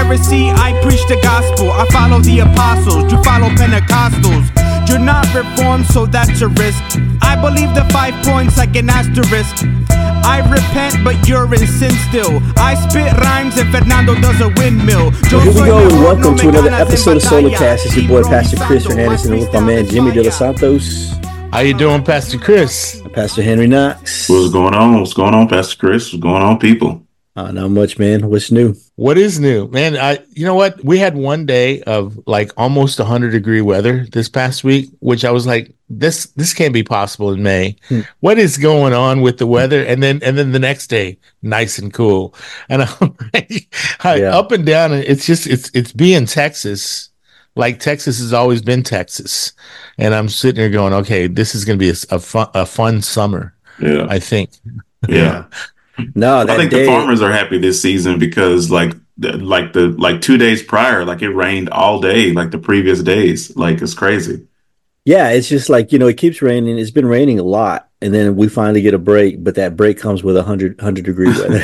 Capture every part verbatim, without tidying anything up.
Pharisee, I preach the gospel. I follow the apostles, you follow Pentecostals. You're not reformed, so that's a risk. I believe the five points like an asterisk. I repent, but you're in sin still. I spit rhymes and Fernando does a windmill. Well, here we go, and welcome to another episode of Solar Cast. It's your boy, Pastor Chris Hernandez, and with my man, Jimmy De Los Santos. How you doing, Pastor Chris? Pastor Henry Knox. What's going on? What's going on, Pastor Chris? What's going on, people? Uh, not much, man. What's new? What is new, man? I, you know what? We had one day of like almost one hundred degree weather this past week, which I was like, this this can't be possible in May. Hmm. What is going on with the weather? And then and then the next day, nice and cool. And I'm like, yeah. up and down. It's just it's it's being Texas, like Texas has always been Texas. And I'm sitting there going, okay, this is going to be a, a fun a fun summer. Yeah, I think. Yeah. No, I think day, the farmers are happy this season because like the, like the like two days prior, like it rained all day, like the previous days. Like it's crazy. Yeah, it's just like, you know, it keeps raining. It's been raining a lot, and then we finally get a break, but that break comes with a hundred hundred degree weather.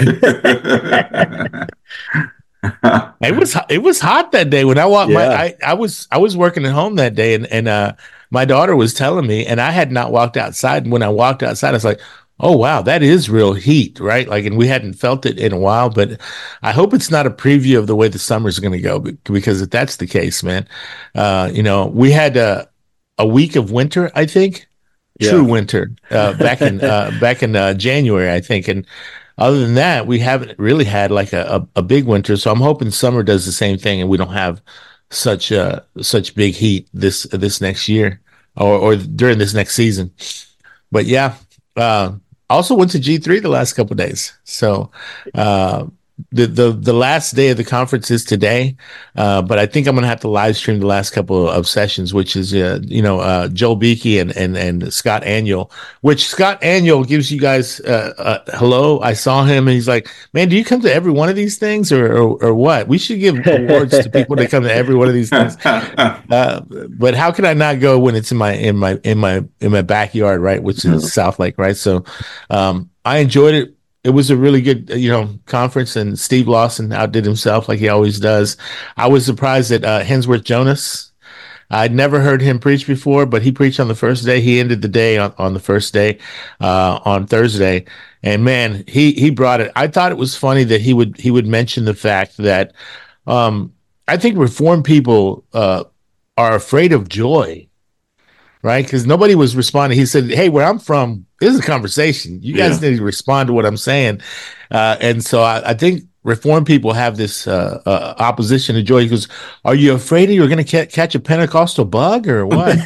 It was it was hot that day when I walked. Yeah. My I, I was I was working at home that day, and and uh, my daughter was telling me, and I had not walked outside. And when I walked outside, I was like, oh, wow, that is real heat, right? Like, and we hadn't felt it in a while, but I hope it's not a preview of the way the summer's going to go, because if that's the case, man, uh, you know, we had a, a week of winter, I think, yeah. true winter, uh, back in, uh, back in uh, January, I think. And other than that, we haven't really had like a, a, a big winter. So I'm hoping summer does the same thing and we don't have such, uh, such big heat this, this next year or, or during this next season. But yeah, uh, also went to G three the last couple of days. So uh, the, the the last day of the conference is today, uh, but I think I'm going to have to live stream the last couple of sessions, which is, uh, you know, uh, Joel Beakey and, and, and Scott Aniol, which Scott Aniol gives you guys uh, uh, hello. I saw him and he's like, man, do you come to every one of these things or or, or what? We should give awards to people that come to every one of these things. Uh, but how can I not go when it's in my in my in my in my backyard, right? Which is mm-hmm. South Lake, right? So um, I enjoyed it. It was a really good, you know, conference, and Steve Lawson outdid himself like he always does. I was surprised that uh, Hensworth Jonas, I'd never heard him preach before, but he preached on the first day. He ended the day on, on the first day, uh, on Thursday. And man, he, he brought it. I thought it was funny that he would, he would mention the fact that um, I think Reformed people uh, are afraid of joy. Right, because nobody was responding. He said, "Hey, where I'm from, this is a conversation. You guys yeah. need to respond to what I'm saying." Uh, and so I, I think Reformed people have this uh, uh, opposition to joy. He goes, "Are you afraid you're going to ca- catch a Pentecostal bug or what?"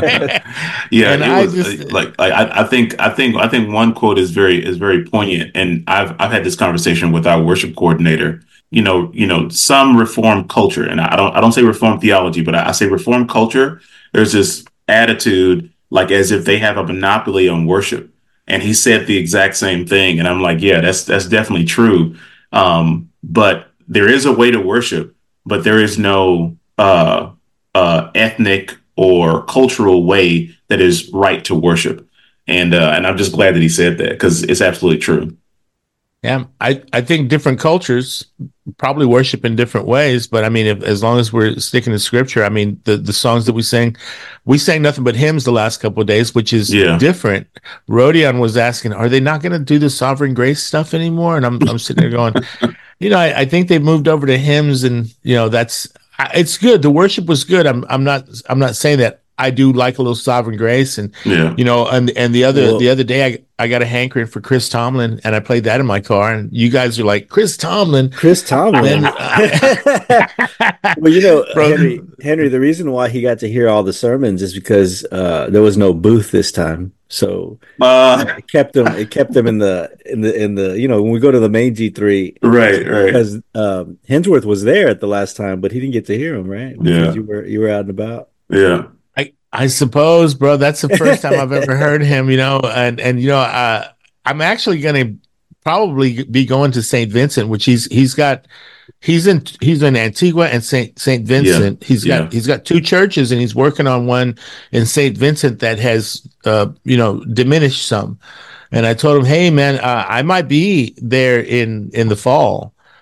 yeah, and I was, just like, like I, I think, I think, I think one quote is very is very poignant, and I've I've had this conversation with our worship coordinator. You know, you know, some Reformed culture, and I don't I don't say Reformed theology, but I, I say Reformed culture. There's this attitude like as if they have a monopoly on worship, and he said the exact same thing, and I'm like, yeah, that's that's definitely true. Um, but there is a way to worship, but there is no uh, uh, ethnic or cultural way that is right to worship, and uh, and I'm just glad that he said that, because it's absolutely true. Yeah, I, I think different cultures probably worship in different ways, but I mean, if, as long as we're sticking to scripture, I mean, the, the songs that we sing, we sang nothing but hymns the last couple of days, which is yeah. different. Rodion was asking, are they not going to do the Sovereign Grace stuff anymore? And I'm I'm sitting there going, you know, I, I think they've moved over to hymns, and you know, that's it's good. The worship was good. I'm I'm not I'm not saying that. I do like a little Sovereign Grace, and yeah. you know, and and the other well, the other day, I I got a hankering for Chris Tomlin, and I played that in my car, and you guys are like, Chris Tomlin, Chris Tomlin. And, uh, well, you know, Henry, Henry, the reason why he got to hear all the sermons is because uh, there was no booth this time, so uh, it kept them. It kept them in the in the in the you know when we go to the main G three, right, right. Because um, Hensworth was there at the last time, but he didn't get to hear him, right? Because yeah, you were you were out and about. Yeah. I suppose, bro, that's the first time I've ever heard him, you know, and, and, you know, uh, I'm actually going to probably be going to Saint Vincent, which he's, he's got, he's in, he's in Antigua and Saint, Saint Vincent. Yeah. He's got, yeah. he's got two churches, and he's working on one in Saint Vincent that has, uh, you know, diminished some. And I told him, hey man, uh, I might be there in, in the fall.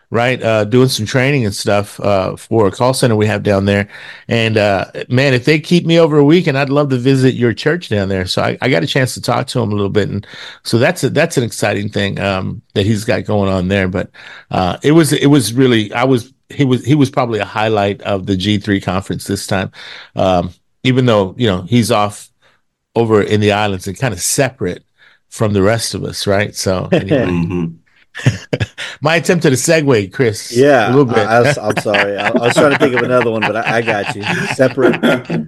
right? Uh, doing some training and stuff uh, for a call center we have down there. And uh, man, if they keep me over a week, and I'd love to visit your church down there. So I, I got a chance to talk to him a little bit, and so that's a, that's an exciting thing um, that he's got going on there. But uh, it was it was really I was he was he was probably a highlight of the G three conference this time, um, even though you know he's off over in the islands and kind of separate from the rest of us, right? So anyway. mm-hmm. My attempt at a segue, Chris. Yeah, a little bit. I, I was, I'm sorry. I, I was trying to think of another one, but I, I got you. Separate.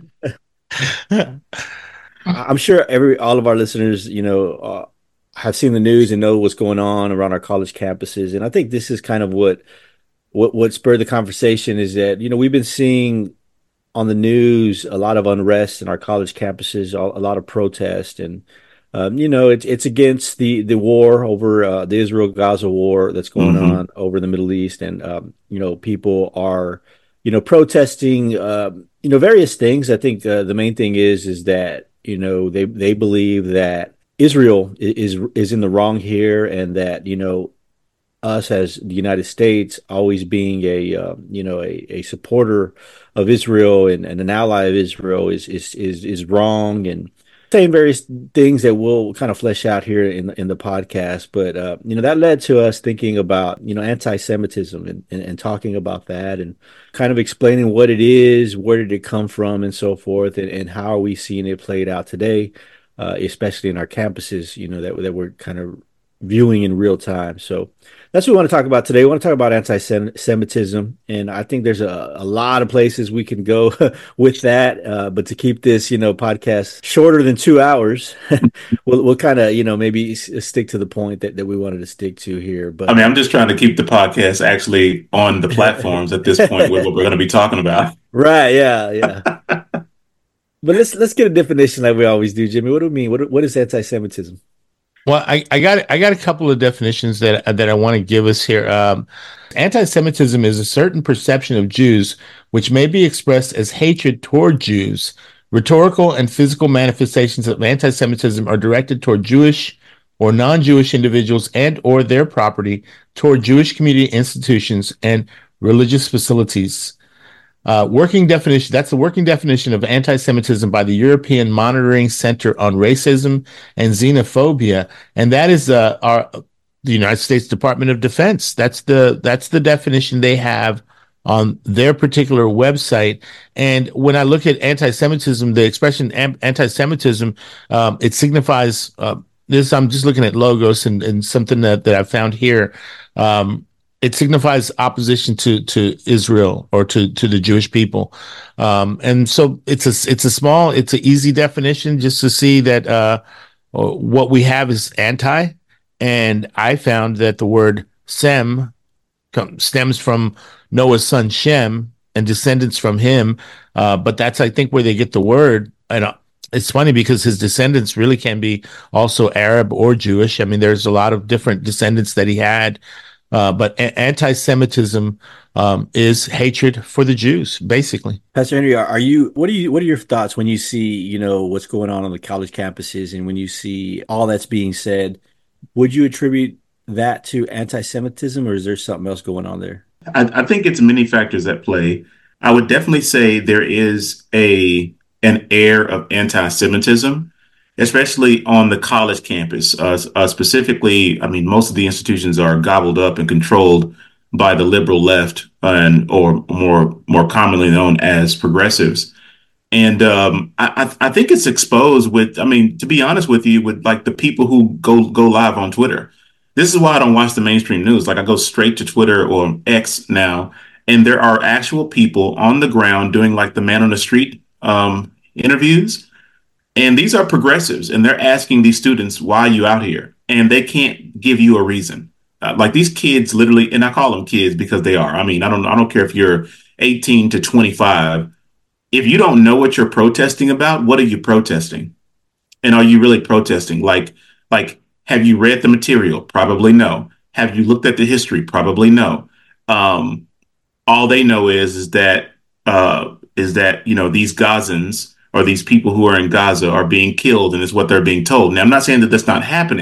I'm sure every all of our listeners, you know, uh, have seen the news and know what's going on around our college campuses, and I think this is kind of what what what spurred the conversation. Is that you know we've been seeing on the news a lot of unrest in our college campuses, a lot of protest and. Um, you know, it's it's against the, the war over uh, the Israel-Gaza war that's going mm-hmm. on over the Middle East, and um, you know, people are, you know, protesting, uh, you know, various things. I think uh, the main thing is is that you know they they believe that Israel is is in the wrong here, and that you know us as the United States always being a uh, you know a, a supporter of Israel and, and an ally of Israel is is is is wrong, and saying various things that we'll kind of flesh out here in in the podcast, but uh, you know that led to us thinking about you know anti-Semitism and, and, and talking about that and kind of explaining what it is, where did it come from, and so forth, and, and how are we seeing it played out today, uh, especially in our campuses, you know that that we're kind of viewing in real time. So that's what we want to talk about today. We want to talk about anti-Semitism, and I think there's a, a lot of places we can go with that. Uh, but to keep this, you know, podcast shorter than two hours, we'll, we'll kind of, you know, maybe stick to the point that, that we wanted to stick to here. But I mean, I'm just trying to keep the podcast actually on the platforms at this point with what we're going to be talking about. Right? Yeah, yeah. But let's let's get a definition like we always do, Jimmy. What do we mean? What what is anti-Semitism? Well, I, I got I got a couple of definitions that that I want to give us here. Um, anti-Semitism is a certain perception of Jews which may be expressed as hatred toward Jews. Rhetorical and physical manifestations of anti-Semitism are directed toward Jewish or non-Jewish individuals and or their property, toward Jewish community institutions and religious facilities. Uh, working definition, that's the working definition of anti-Semitism by the European Monitoring Center on Racism and Xenophobia. And that is uh, our the United States Department of Defense. That's the that's the definition they have on their particular website. And when I look at anti-Semitism, the expression anti-Semitism, um, it signifies uh, this. I'm just looking at logos and, and something that, that I found here. Um, It signifies opposition to, to Israel or to, to the Jewish people, um, and so it's a it's a small it's an easy definition just to see that uh, what we have is anti. And I found that the word Sem come, stems from Noah's son Shem and descendants from him, uh, but that's I think where they get the word. And uh, it's funny because his descendants really can be also Arab or Jewish. I mean, there's a lot of different descendants that he had. Uh, but a- anti-Semitism um, is hatred for the Jews, basically. Pastor Henry, are you? What are you? What are your thoughts when you see, you know, what's going on on the college campuses, and when you see all that's being said? Would you attribute that to anti-Semitism, or is there something else going on there? I, I think it's many factors at play. I would definitely say there is a an air of anti-Semitism, especially on the college campus. Uh, uh, specifically, I mean, most of the institutions are gobbled up and controlled by the liberal left, and or more more commonly known as progressives. And um, I, I think it's exposed with, I mean, to be honest with you, with like the people who go go live on Twitter. This is why I don't watch the mainstream news. Like I go straight to Twitter or X now, and there are actual people on the ground doing like the man on the street um, interviews. And these are progressives, and they're asking these students, why are you out here? And they can't give you a reason. Uh, like these kids literally, and I call them kids because they are. I mean, I don't I don't care if you're eighteen to twenty-five. If you don't know what you're protesting about, what are you protesting? And are you really protesting? Like, like, have you read the material? Probably no. Have you looked at the history? Probably no. Um, all they know is, is that, uh, is that, you know, these Gazans or these people who are in Gaza are being killed, and it's what they're being told. Now, I'm not saying that that's not happening,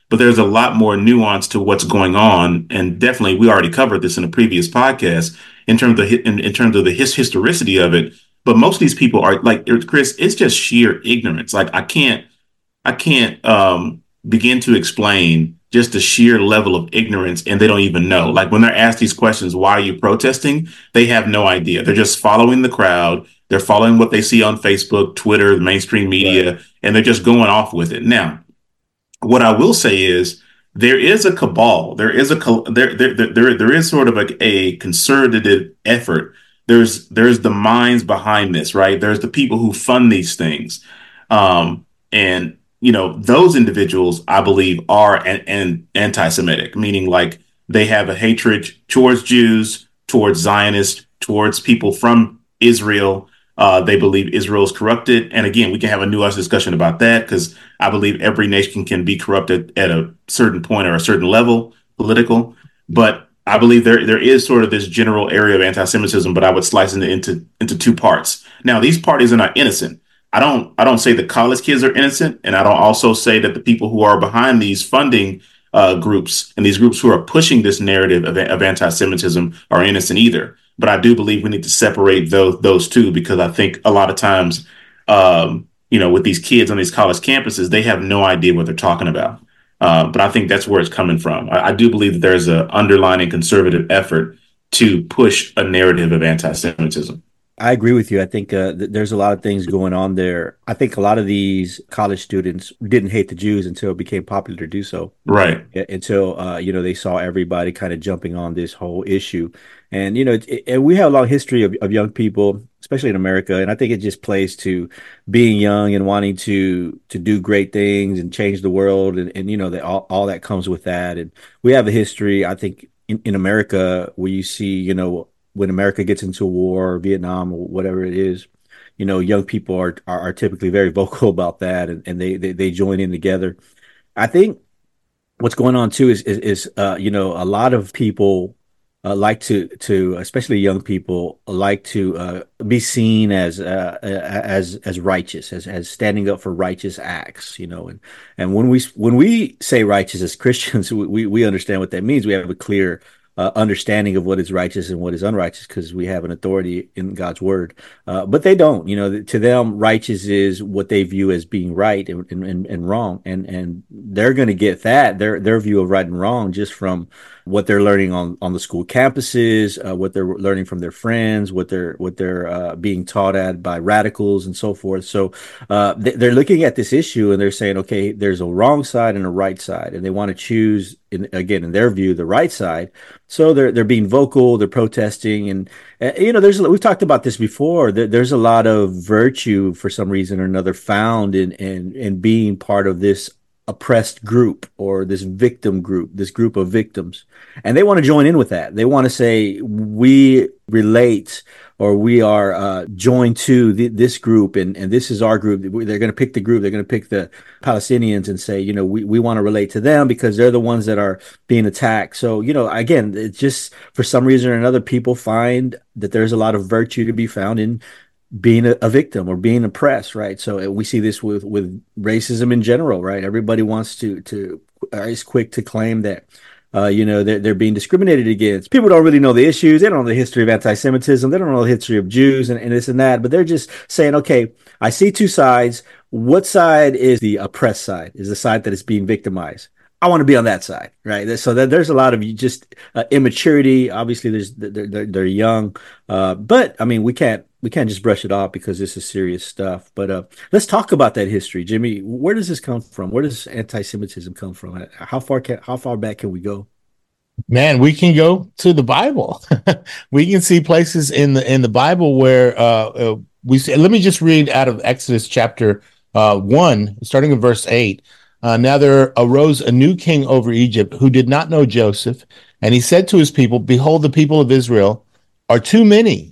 but there's a lot more nuance to what's going on. And definitely, we already covered this in a previous podcast in terms of in, in terms of the his, historicity of it. But most of these people are like, Chris, it's just sheer ignorance. Like I can't, I can't um, begin to explain just the sheer level of ignorance, and they don't even know. Like when they're asked these questions, why are you protesting? They have no idea. They're just following the crowd. They're following what they see on Facebook, Twitter, the mainstream media, right. And they're just going off with it. Now, what I will say is there is a cabal. There is a there there there there is sort of a, a concerted effort. There's there's the minds behind this, right? There's the people who fund these things, um, and you know, those individuals, I believe, are an, an anti-Semitic, meaning like they have a hatred towards Jews, towards Zionists, towards people from Israel. Uh, they believe Israel is corrupted. And again, we can have a nuanced discussion about that because I believe every nation can be corrupted at a certain point or a certain level, political. But I believe there there is sort of this general area of anti-Semitism, but I would slice it into, into two parts. Now, these parties are not innocent. I don't I don't say the college kids are innocent, and I don't also say that the people who are behind these funding uh, groups and these groups who are pushing this narrative of, of anti-Semitism are innocent either. But I do believe we need to separate those those two because I think a lot of times, um, you know, with these kids on these college campuses, they have no idea what they're talking about. Uh, but I think that's where it's coming from. I, I do believe that there's an underlying conservative effort to push a narrative of anti-Semitism. I agree with you. I think uh, th- there's a lot of things going on there. I think a lot of these college students didn't hate the Jews until it became popular to do so. Right. Until, uh, you know, they saw everybody kind of jumping on this whole issue. And, you know, it, it, and we have a long history of, of young people, especially in America. And I think it just plays to being young and wanting to to do great things and change the world. And, and you know, the, all, all that comes with that. And we have a history, I think, in, in America where you see, you know, when America gets into war or Vietnam or whatever it is, you know, young people are are, are typically very vocal about that, and, and they, they they join in together. I think what's going on too is is, is uh, you know, a lot of people uh, like to to especially young people like to uh, be seen as uh, as as righteous, as as standing up for righteous acts, you know, and and when we when we say righteous as Christians, we we understand what that means. We have a clear Uh, understanding of what is righteous and what is unrighteous because we have an authority in God's word. Uh, but they don't, you know, to them, righteous is what they view as being right and, and, and wrong. And, and they're going to get that, their, their view of right and wrong just from what they're learning on, on the school campuses, uh, what they're learning from their friends, what they're, what they're uh, being taught at by radicals and so forth. So uh, they're looking at this issue and they're saying, okay, there's a wrong side and a right side. And they want to choose, in, again, in their view, the right side. So they're they're being vocal, they're protesting, and uh, you know, there's we've talked about this before. There, there's a lot of virtue for some reason or another found in in in being part of this oppressed group or this victim group, this group of victims, and they want to join in with that. They want to say we relate or we are uh, joined to the, this group, and, and this is our group. They're going to pick the group. They're going to pick the Palestinians and say, you know, we, we want to relate to them because they're the ones that are being attacked. So, you know, again, it's just for some reason or another, people find that there's a lot of virtue to be found in being a, a victim or being oppressed, right? So we see this with, with racism in general, right? Everybody wants to, to is quick to claim that Uh, you know, they're, they're being discriminated against. People don't really know the issues. They don't know the history of anti-Semitism. They don't know the history of Jews and, and this and that. But they're just saying, okay, I see two sides. What side is the oppressed side? Is the side that is being victimized? I want to be on that side, right? So that there's a lot of just uh, immaturity. Obviously, there's they're they're, they're young, uh, but I mean, we can't we can't just brush it off because this is serious stuff. But uh, let's talk about that history, Jimmy. Where does this come from? Where does anti-Semitism come from? How far can how far back can we go? Man, we can go to the Bible. We can see places in the in the Bible where uh, uh, we see. Let me just read out of Exodus chapter uh, one, starting in verse eight. Uh, now there arose a new king over Egypt who did not know Joseph, and he said to his people, "Behold, the people of Israel are too many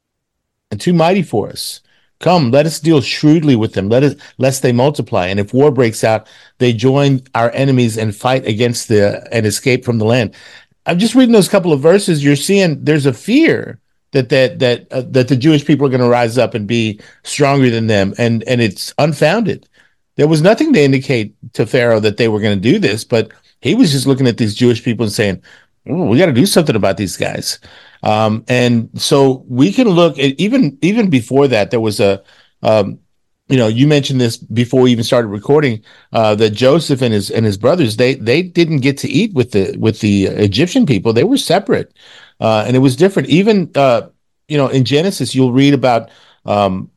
and too mighty for us. Come, let us deal shrewdly with them, let us, lest they multiply. And if war breaks out, they join our enemies and fight against the and escape from the land." I'm just reading those couple of verses. You're seeing there's a fear that that that uh, that the Jewish people are going to rise up and be stronger than them, and and it's unfounded. there was nothing to indicate to Pharaoh that they were going to do this, but he was just looking at these Jewish people and saying, oh, we got to do something about these guys. Um, and so we can look at even even before that, there was a, um, you know, you mentioned this before we even started recording, uh, that Joseph and his and his brothers, they they didn't get to eat with the with the Egyptian people. They were separate, uh, and it was different. Even uh, you know, in Genesis, you'll read about um,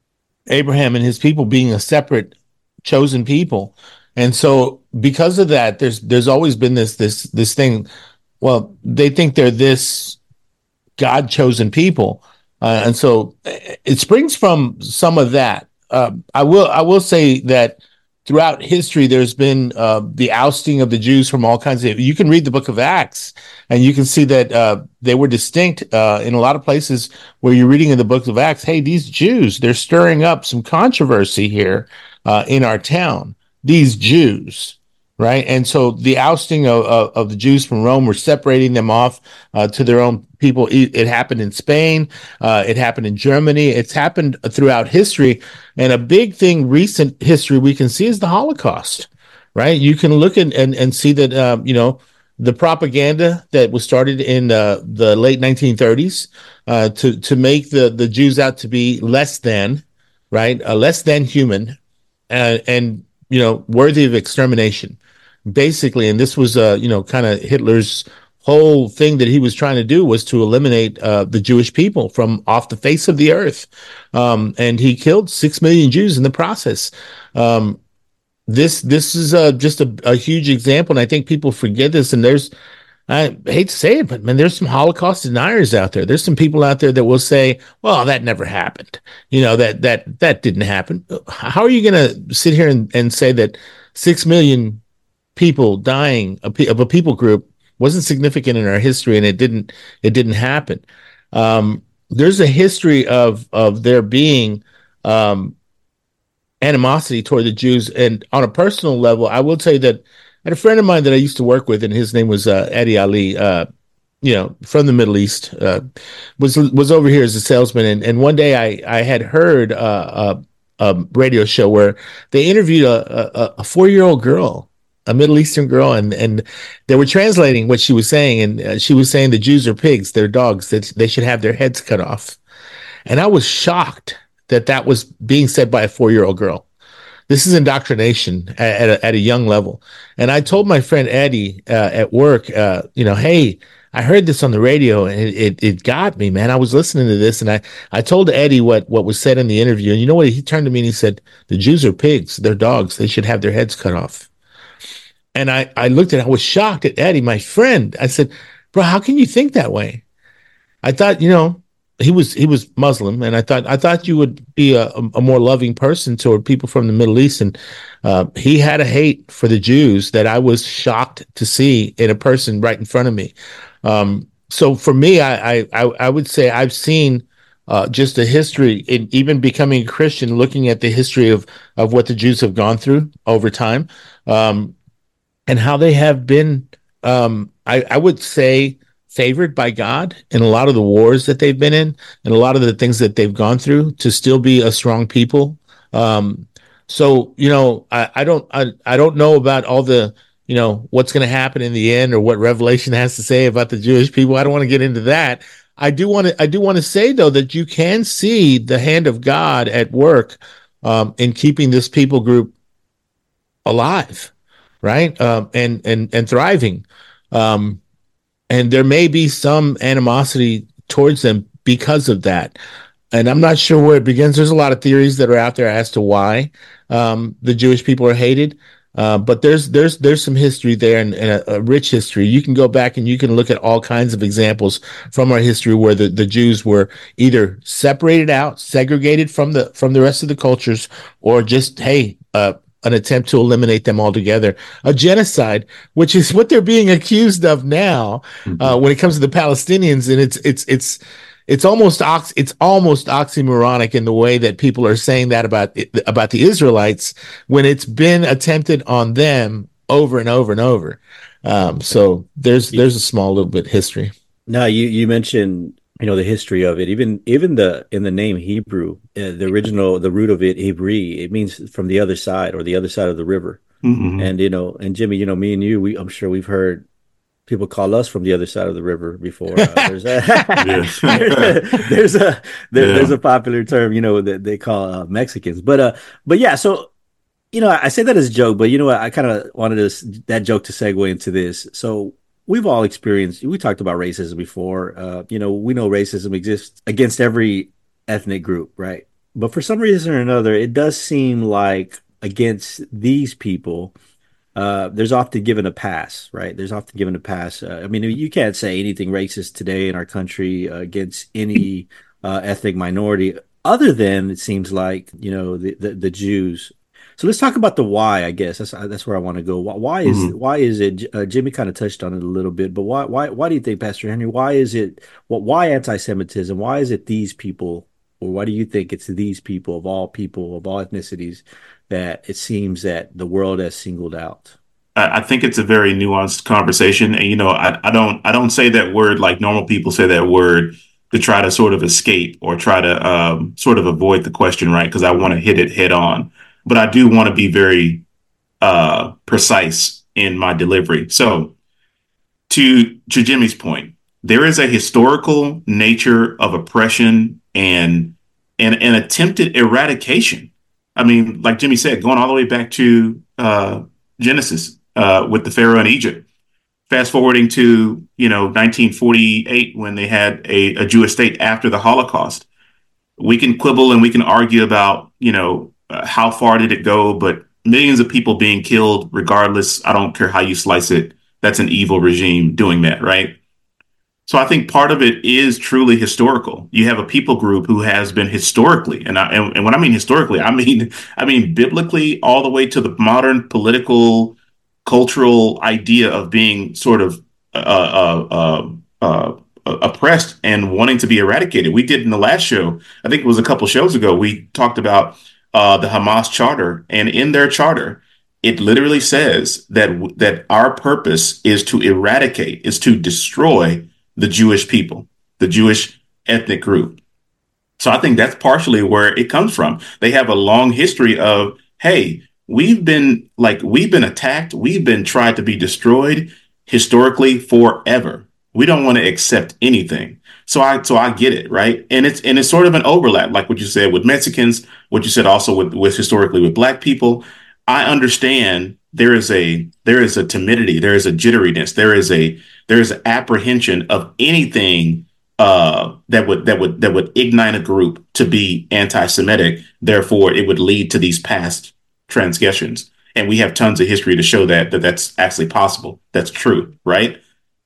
Abraham and his people being a separate, chosen people. And so because of that, there's there's always been this this this thing. Well, they think they're this God chosen people, uh, and so it springs from some of that. Uh, I will I will say that throughout history, there's been uh, the ousting of the Jews from all kinds of. You can read the Book of Acts, and you can see that uh, they were distinct uh, in a lot of places where you're reading in the Book of Acts. Hey, these Jews, they're stirring up some controversy here uh, in our town. These Jews. Right. And so the ousting of, of, of the Jews from Rome were separating them off uh, to their own people. It, it happened in Spain. Uh, it happened in Germany. It's happened throughout history. And a big thing, recent history we can see is the Holocaust. Right. You can look at, and, and see that, um, you know, the propaganda that was started in uh, the late nineteen thirties uh, to, to make the, the Jews out to be less than, right, uh, less than human uh, and, you know, worthy of extermination. Basically, and this was, uh, you know, kind of Hitler's whole thing that he was trying to do was to eliminate uh, the Jewish people from off the face of the earth. Um, and he killed six million Jews in the process. Um, this this is uh, just a, a huge example, and I think people forget this. And there's, I hate to say it, but man, there's some Holocaust deniers out there. There's some people out there that will say, well, that never happened. You know, that that that didn't happen. How are you going to sit here and, and say that six million people dying of a people group wasn't significant in our history, and it didn't it didn't happen? Um, there's a history of of there being um, animosity toward the Jews, and on a personal level, I will tell you that I had a friend of mine that I used to work with, and his name was uh, Eddie Ali. Uh, you know, from the Middle East, uh, was was over here as a salesman, and, and one day I I had heard uh, a, a radio show where they interviewed a, a, a four year old girl. A Middle Eastern girl, and, and they were translating what she was saying, and uh, she was saying the Jews are pigs, they're dogs, that they should have their heads cut off. And I was shocked that that was being said by a four-year-old girl. This is indoctrination at, at, a, at a young level. And I told my friend Eddie uh, at work, uh, you know, hey, I heard this on the radio, and it, it, it got me, man. I was listening to this, and I, I told Eddie what, what was said in the interview. And you know what? He turned to me and he said, the Jews are pigs, they're dogs, they should have their heads cut off. And I, I looked at it, I was shocked at Eddie, my friend. I said, bro, how can you think that way? I thought, you know, he was he was Muslim, and I thought I thought you would be a, a more loving person toward people from the Middle East. And uh, he had a hate for the Jews that I was shocked to see in a person right in front of me. Um, so for me, I, I, I would say I've seen uh, just a history, in even becoming a Christian, looking at the history of, of what the Jews have gone through over time. Um, And how they have been, um, I, I would say, favored by God in a lot of the wars that they've been in, and a lot of the things that they've gone through to still be a strong people. Um, so, you know, I, I don't, I, I don't know about all the, you know, what's going to happen in the end, or what Revelation has to say about the Jewish people. I don't want to get into that. I do want to, I do want to say though that you can see the hand of God at work um, in keeping this people group alive. Right. Um, and, and, and thriving. Um, and there may be some animosity towards them because of that. And I'm not sure where it begins. There's a lot of theories that are out there as to why um, the Jewish people are hated. Uh, but there's there's there's some history there, and, and a, a rich history. You can go back and you can look at all kinds of examples from our history where the, the Jews were either separated out, segregated from the from the rest of the cultures, or just, hey, uh, an attempt to eliminate them altogether, a genocide, which is what they're being accused of now mm-hmm. uh, when it comes to the Palestinians. And it's it's it's it's almost ox it's almost oxymoronic in the way that people are saying that about about the Israelites when it's been attempted on them over and over and over. Um, so there's there's a small little bit history. No, you you mentioned you know, the history of it, even even the in the name Hebrew, uh, the original, the root of it, Hebrew, it means from the other side or the other side of the river. Mm-hmm. And, you know, and Jimmy, you know, me and you, we, I'm sure we've heard people call us from the other side of the river before. Uh, there's, a, there's a, there's a, there, yeah. there's a popular term, you know, that they call uh, Mexicans, but, uh, but yeah, so, you know, I say that as a joke, but you know what, I kind of wanted this, that joke to segue into this. So we've all experienced, we talked about racism before, uh, you know, we know racism exists against every ethnic group, right? But for some reason or another, it does seem like against these people, uh, there's often given a pass, right? There's often given a pass. Uh, I mean, you can't say anything racist today in our country uh, against any uh, ethnic minority, other than it seems like, you know, the, the, the Jews. So let's talk about the why. I guess that's that's where I want to go. Why, why is mm-hmm. why is it? Uh, Jimmy kind of touched on it a little bit, but why why why do you think, Pastor Henry? Why is it? What? Why anti-Semitism? Why is it these people? Or why do you think it's these people of all people, of all ethnicities, that it seems that the world has singled out? I think it's a very nuanced conversation. And, you know, I, I don't I don't say that word like normal people say that word to try to sort of escape or try to um, sort of avoid the question, right? Because I want to hit it head on. But I do want to be very uh, precise in my delivery. So to, to Jimmy's point, there is a historical nature of oppression and and an attempted eradication. I mean, like Jimmy said, going all the way back to uh, Genesis uh, with the Pharaoh in Egypt. Fast forwarding to, you know, nineteen forty-eight, when they had a, a Jewish state after the Holocaust. We can quibble and we can argue about, you know, uh, how far did it go, but millions of people being killed regardless. I don't care how you slice it. That's an evil regime doing that, right? So I think part of it is truly historical. You have a people group who has been historically, and, I, and, and when I mean historically, I mean I mean biblically, all the way to the modern political, cultural idea of being sort of uh, uh, uh, uh, oppressed and wanting to be eradicated. We did in the last show, I think it was a couple shows ago, we talked about uh, the Hamas charter, and in their charter, it literally says that that our purpose is to eradicate, is to destroy the Jewish people, the Jewish ethnic group. So I think that's partially where it comes from. They have a long history of, hey, we've been like, we've been attacked. We've been tried to be destroyed historically forever. We don't want to accept anything. So I, so I get it. Right. And it's, and it's sort of an overlap, like what you said with Mexicans, what you said also with, with historically with Black people. I understand there is a, there is a timidity, there is a jitteriness, there is a, there is an apprehension of anything uh, that would that would that would ignite a group to be anti-Semitic. Therefore, it would lead to these past transgressions, and we have tons of history to show that that that's actually possible. That's true, right?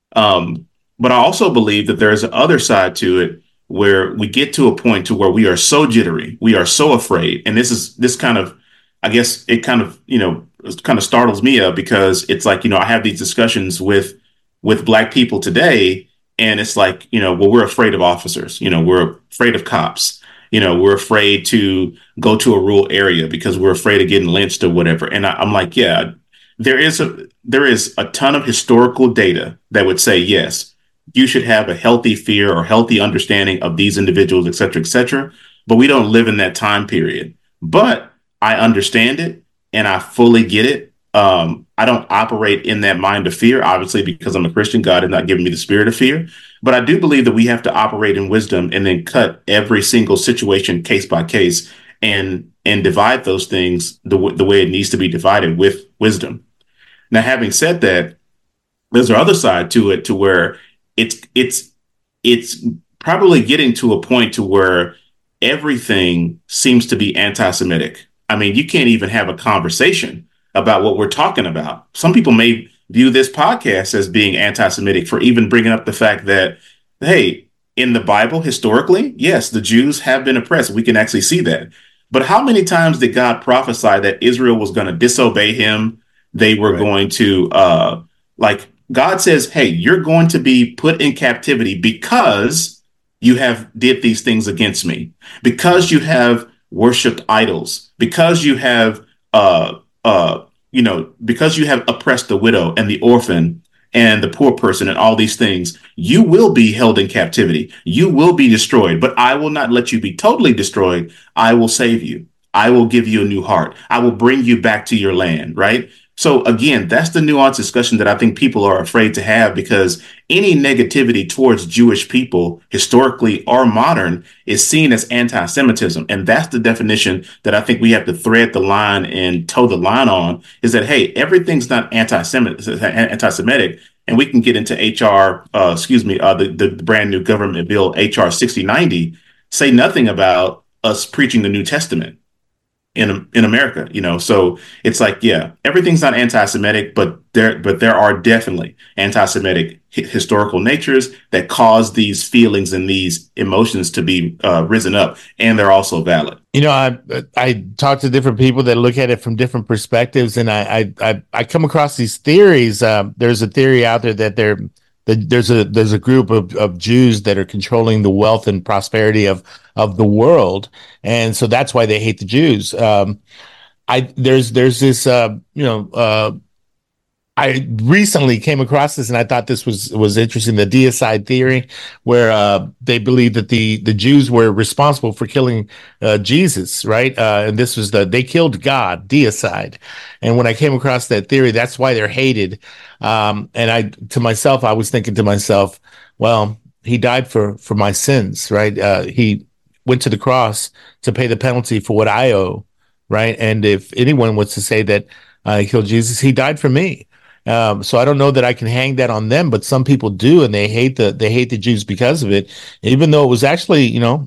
Um, but I also believe that there is an other side to it where we get to a point to where we are so jittery, we are so afraid, and this is this kind of, I guess it kind of you know kind of startles me up, because it's like, you know I have these discussions with. with Black people today. And it's like, you know, well, we're afraid of officers, you know, we're afraid of cops, you know, we're afraid to go to a rural area because we're afraid of getting lynched or whatever. And I, I'm like, yeah, there is a, there is a ton of historical data that would say, yes, you should have a healthy fear or healthy understanding of these individuals, et cetera, et cetera. But we don't live in that time period. But I understand it and I fully get it. Um, I don't operate in that mind of fear, obviously, because I'm a Christian. God has not given me the spirit of fear. But I do believe that we have to operate in wisdom and then cut every single situation case by case and and divide those things the, the way it needs to be divided with wisdom. Now, having said that, there's the other side to it, to where it's it's it's probably getting to a point to where everything seems to be anti-Semitic. I mean, you can't even have a conversation about what we're talking about. Some people may view this podcast as being anti-Semitic for even bringing up the fact that, hey, in the Bible, historically, yes, the Jews have been oppressed. We can actually see that. But how many times did God prophesy that Israel was going to disobey him? They were right. going to, uh, like, God says, hey, you're going to be put in captivity because you have did these things against me, because you have worshiped idols, because you have, uh, Uh, you know, because you have oppressed the widow and the orphan and the poor person and all these things, you will be held in captivity. You will be destroyed, but I will not let you be totally destroyed. I will save you. I will give you a new heart. I will bring you back to your land, right? So again, that's the nuanced discussion that I think people are afraid to have, because any negativity towards Jewish people, historically or modern, is seen as anti-Semitism. And that's the definition that I think we have to thread the line and toe the line on, is that, hey, everything's not anti-Semitic, anti-Semitic. And we can get into H R, uh, excuse me, uh, the, the brand new government bill, H R sixty ninety, say nothing about us preaching the New Testament in in America, you know. So it's like, yeah, everything's not anti-Semitic, but there but there are definitely anti-Semitic hi- historical natures that cause these feelings and these emotions to be uh, risen up, and they're also valid. You know, I I talk to different people that look at it from different perspectives, and I I I, I come across these theories. Um, there's a theory out there that they're that there's a there's a group of, of Jews that are controlling the wealth and prosperity of of the world, and so that's why they hate the Jews. Um, I there's there's this uh, you know uh, I recently came across this, and I thought this was was interesting. The deicide theory, where uh, they believe that the the Jews were responsible for killing uh, Jesus, right? Uh, and this was the they killed God, deicide. And when I came across that theory, that's why they're hated. Um, and I, to myself, I was thinking to myself, well, he died for for my sins, right? Uh, he went to the cross to pay the penalty for what I owe, right? And if anyone was to say that uh, he killed Jesus, he died for me. Um, so I don't know that I can hang that on them, but some people do, and they hate the they hate the Jews because of it, even though it was actually, you know,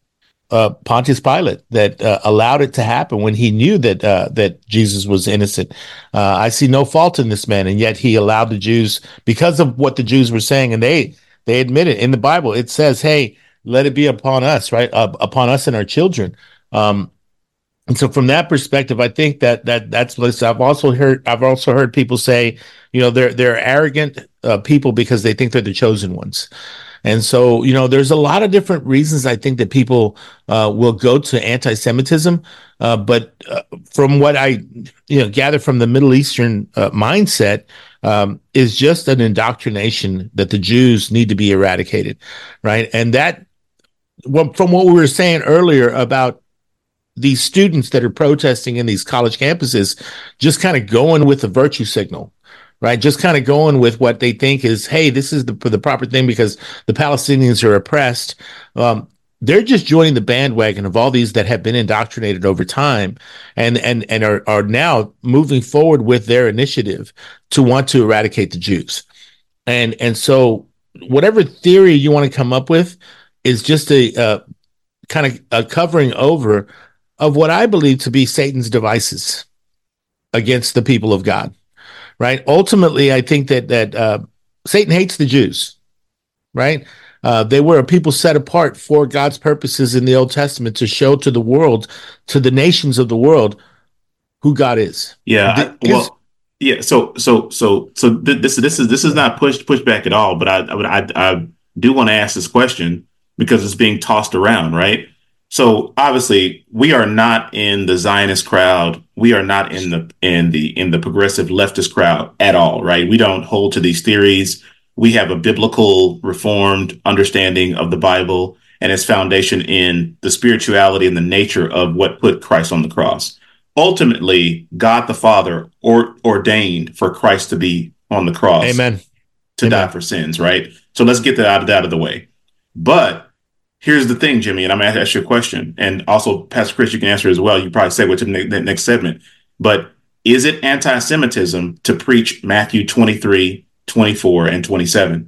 uh, Pontius Pilate that uh, allowed it to happen when he knew that uh, that Jesus was innocent. Uh, I see no fault in this man, and yet he allowed the Jews, because of what the Jews were saying, and they they admit it in the Bible. It says, "Hey, let it be upon us, right? Uh, upon us and our children." Um, And so from that perspective, I think that that that's what I've also heard. I've also heard people say, you know, they're they're arrogant uh, people because they think they're the chosen ones. And so, you know, there's a lot of different reasons I think that people uh, will go to anti-Semitism. Uh, but uh, from what I, you know, gather from the Middle Eastern uh, mindset, um, is just an indoctrination that the Jews need to be eradicated, right? And that, well, from what we were saying earlier about these students that are protesting in these college campuses, just kind of going with the virtue signal, right? Just kind of going with what they think is, hey, this is the, the proper thing because the Palestinians are oppressed. Um, they're just joining the bandwagon of all these that have been indoctrinated over time and and and are, are now moving forward with their initiative to want to eradicate the Jews. And, and so whatever theory you want to come up with is just a uh, kind of a covering over of what I believe to be Satan's devices against the people of God, right? Ultimately, I think that that uh, Satan hates the Jews, right? Uh, they were a people set apart for God's purposes in the Old Testament to show to the world, to the nations of the world, who God is. Yeah, I, well, yeah. So, so, so, so th- this this is this is not push pushback at all. But I I I do want to ask this question because it's being tossed around, right? So obviously we are not in the Zionist crowd. We are not in the in the in the progressive leftist crowd at all, right? We don't hold to these theories. We have a biblical reformed understanding of the Bible and its foundation in the spirituality and the nature of what put Christ on the cross. Ultimately, God the Father or, ordained for Christ to be on the cross. Amen. To Amen. die for sins, right? So let's get that out of, out of the way. But here's the thing, Jimmy, and I'm going to ask you a question. And also, Pastor Chris, you can answer as well. You probably segue to the ne- next segment. But is it anti-Semitism to preach Matthew twenty-three, twenty-four, and twenty-seven?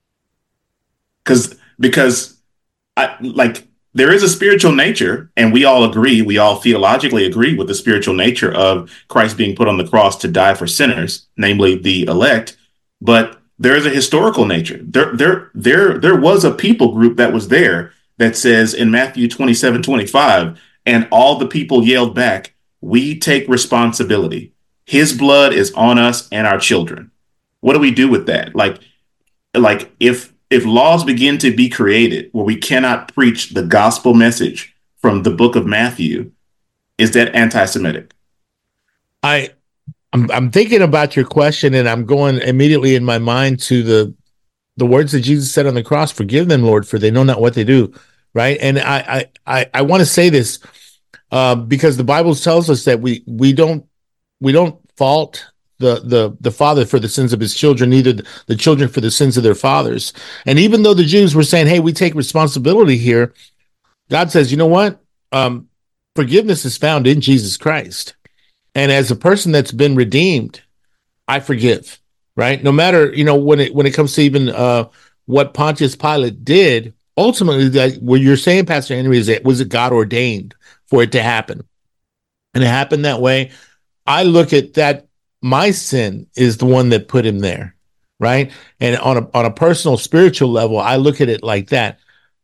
Because because I, like there is a spiritual nature, and we all agree, we all theologically agree with the spiritual nature of Christ being put on the cross to die for sinners, namely the elect. But there is a historical nature. There, there, there, there was a people group that was there that says in Matthew twenty-seven, twenty-five, and all the people yelled back, "We take responsibility. His blood is on us and our children." What do we do with that? Like, like if if laws begin to be created where we cannot preach the gospel message from the book of Matthew, is that anti-Semitic? I I'm I'm thinking about your question, and I'm going immediately in my mind to the the words that Jesus said on the cross: "Forgive them, Lord, for they know not what they do." Right, and I I I, I want to say this uh, because the Bible tells us that we we don't we don't fault the the the father for the sins of his children, neither the children for the sins of their fathers. And even though the Jews were saying, "Hey, we take responsibility here," God says, "You know what? Um, forgiveness is found in Jesus Christ." And as a person that's been redeemed, I forgive, right? No matter, you know, when it when it comes to even uh, what Pontius Pilate did, ultimately, that what you're saying, Pastor Henry, is it was it God ordained for it to happen, and it happened that way. I look at that. My sin is the one that put him there, right? And on a on a personal, spiritual level, I look at it like that.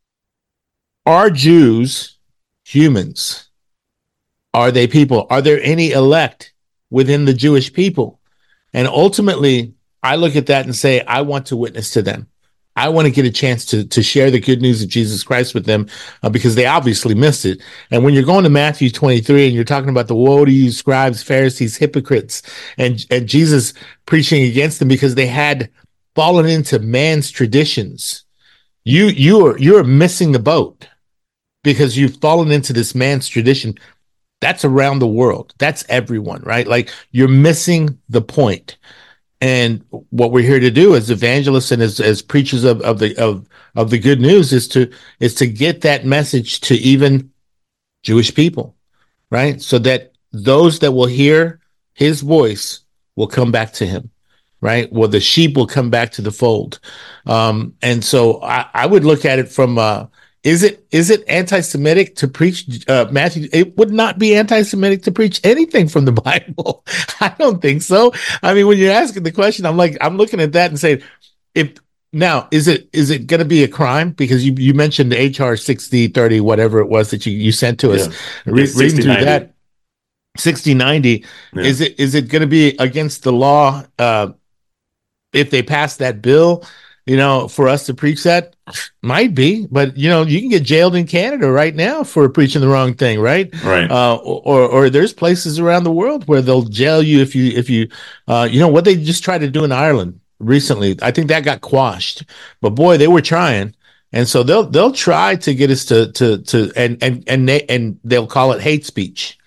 Are Jews humans? Are they people? Are there any elect within the Jewish people? And ultimately, I look at that and say, I want to witness to them. I want to get a chance to, to share the good news of Jesus Christ with them uh, because they obviously missed it. And when you're going to Matthew twenty-three and you're talking about the woe to you, scribes, Pharisees, hypocrites, and, and Jesus preaching against them because they had fallen into man's traditions, you, you are, you're missing the boat because you've fallen into this man's tradition. That's around the world. That's everyone, right? Like you're missing the point. And what we're here to do as evangelists and as, as preachers of, of the of of the good news is to is to get that message to even Jewish people, right? So that those that will hear his voice will come back to him, right? Well, the sheep will come back to the fold. Um, and so I, I would look at it from uh Is it is it anti-Semitic to preach uh, Matthew? It would not be anti-Semitic to preach anything from the Bible. I don't think so. I mean, when you're asking the question, I'm like, I'm looking at that and saying, if now is it is it going to be a crime? Because you you mentioned the H R sixty thirty, whatever it was that you, you sent to us. Yeah. Re- reading through that, sixty ninety, yeah. is it is it going to be against the law uh, if they pass that bill? You know, for us to preach that? Might be, but you know, you can get jailed in Canada right now for preaching the wrong thing, right? Right. Uh, or, or there's places around the world where they'll jail you if you, if you, uh, you know, what they just tried to do in Ireland recently. I think that got quashed, but boy, they were trying, and so they'll they'll try to get us to to to and and and they, and they'll call it hate speech.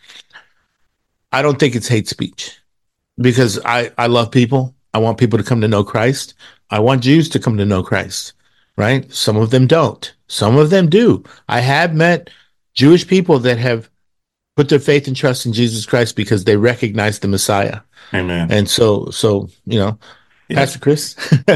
I don't think it's hate speech because I I love people. I want people to come to know Christ. I want Jews to come to know Christ, right? Some of them don't. Some of them do. I have met Jewish people that have put their faith and trust in Jesus Christ because they recognize the Messiah. Amen. And so, so you know, yeah. Pastor Chris.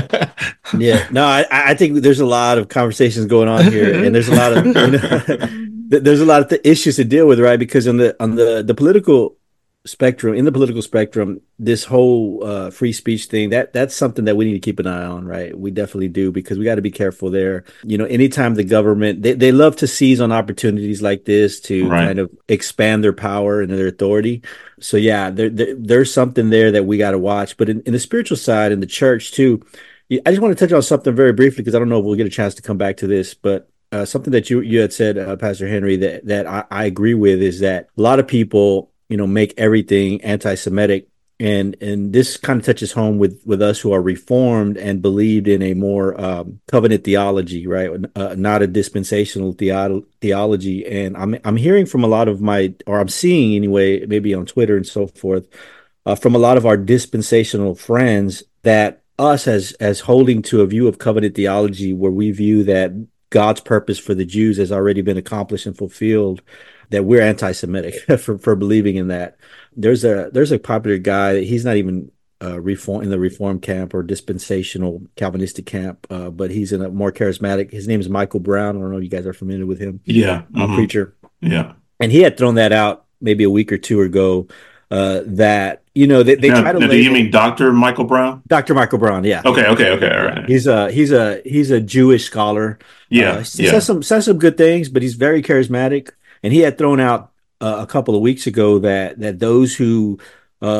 Yeah, no, I, I think there's a lot of conversations going on here, and there's a lot of you know, there's a lot of the issues to deal with, right? Because on the on the the political spectrum, in the political spectrum, this whole uh, free speech thing, that that's something that we need to keep an eye on, right? We definitely do, because we got to be careful there. You know, anytime the government, they, they love to seize on opportunities like this to right. kind of expand their power and their authority. So yeah, there, there there's something there that we got to watch. But in, in the spiritual side, in the church too, I just want to touch on something very briefly, because I don't know if we'll get a chance to come back to this, but uh, something that you you had said, uh, Pastor Henry, that, that I, I agree with, is that a lot of people, you know, make everything anti-Semitic. And and this kind of touches home with, with us who are Reformed and believed in a more um, covenant theology, right? Uh, not a dispensational theo- theology. And I'm I'm hearing from a lot of my, or I'm seeing anyway, maybe on Twitter and so forth, uh, from a lot of our dispensational friends, that us as as holding to a view of covenant theology where we view that God's purpose for the Jews has already been accomplished and fulfilled, that we're anti-Semitic for, for believing in that. There's a there's a popular guy, he's not even uh, reform in the Reform camp or dispensational Calvinistic camp, uh, but he's in a more charismatic. His name is Michael Brown. I don't know if you guys are familiar with him. Yeah, mm-hmm. Preacher. Yeah, and he had thrown that out maybe a week or two ago. Uh, that you know they, they now, try to. Now, do you mean Doctor Michael Brown? Doctor Michael Brown, yeah. Okay, okay, okay, all right. He's a he's a he's a Jewish scholar. Yeah, uh, he yeah. says some says some good things, but he's very charismatic. And he had thrown out uh, a couple of weeks ago that that those who uh,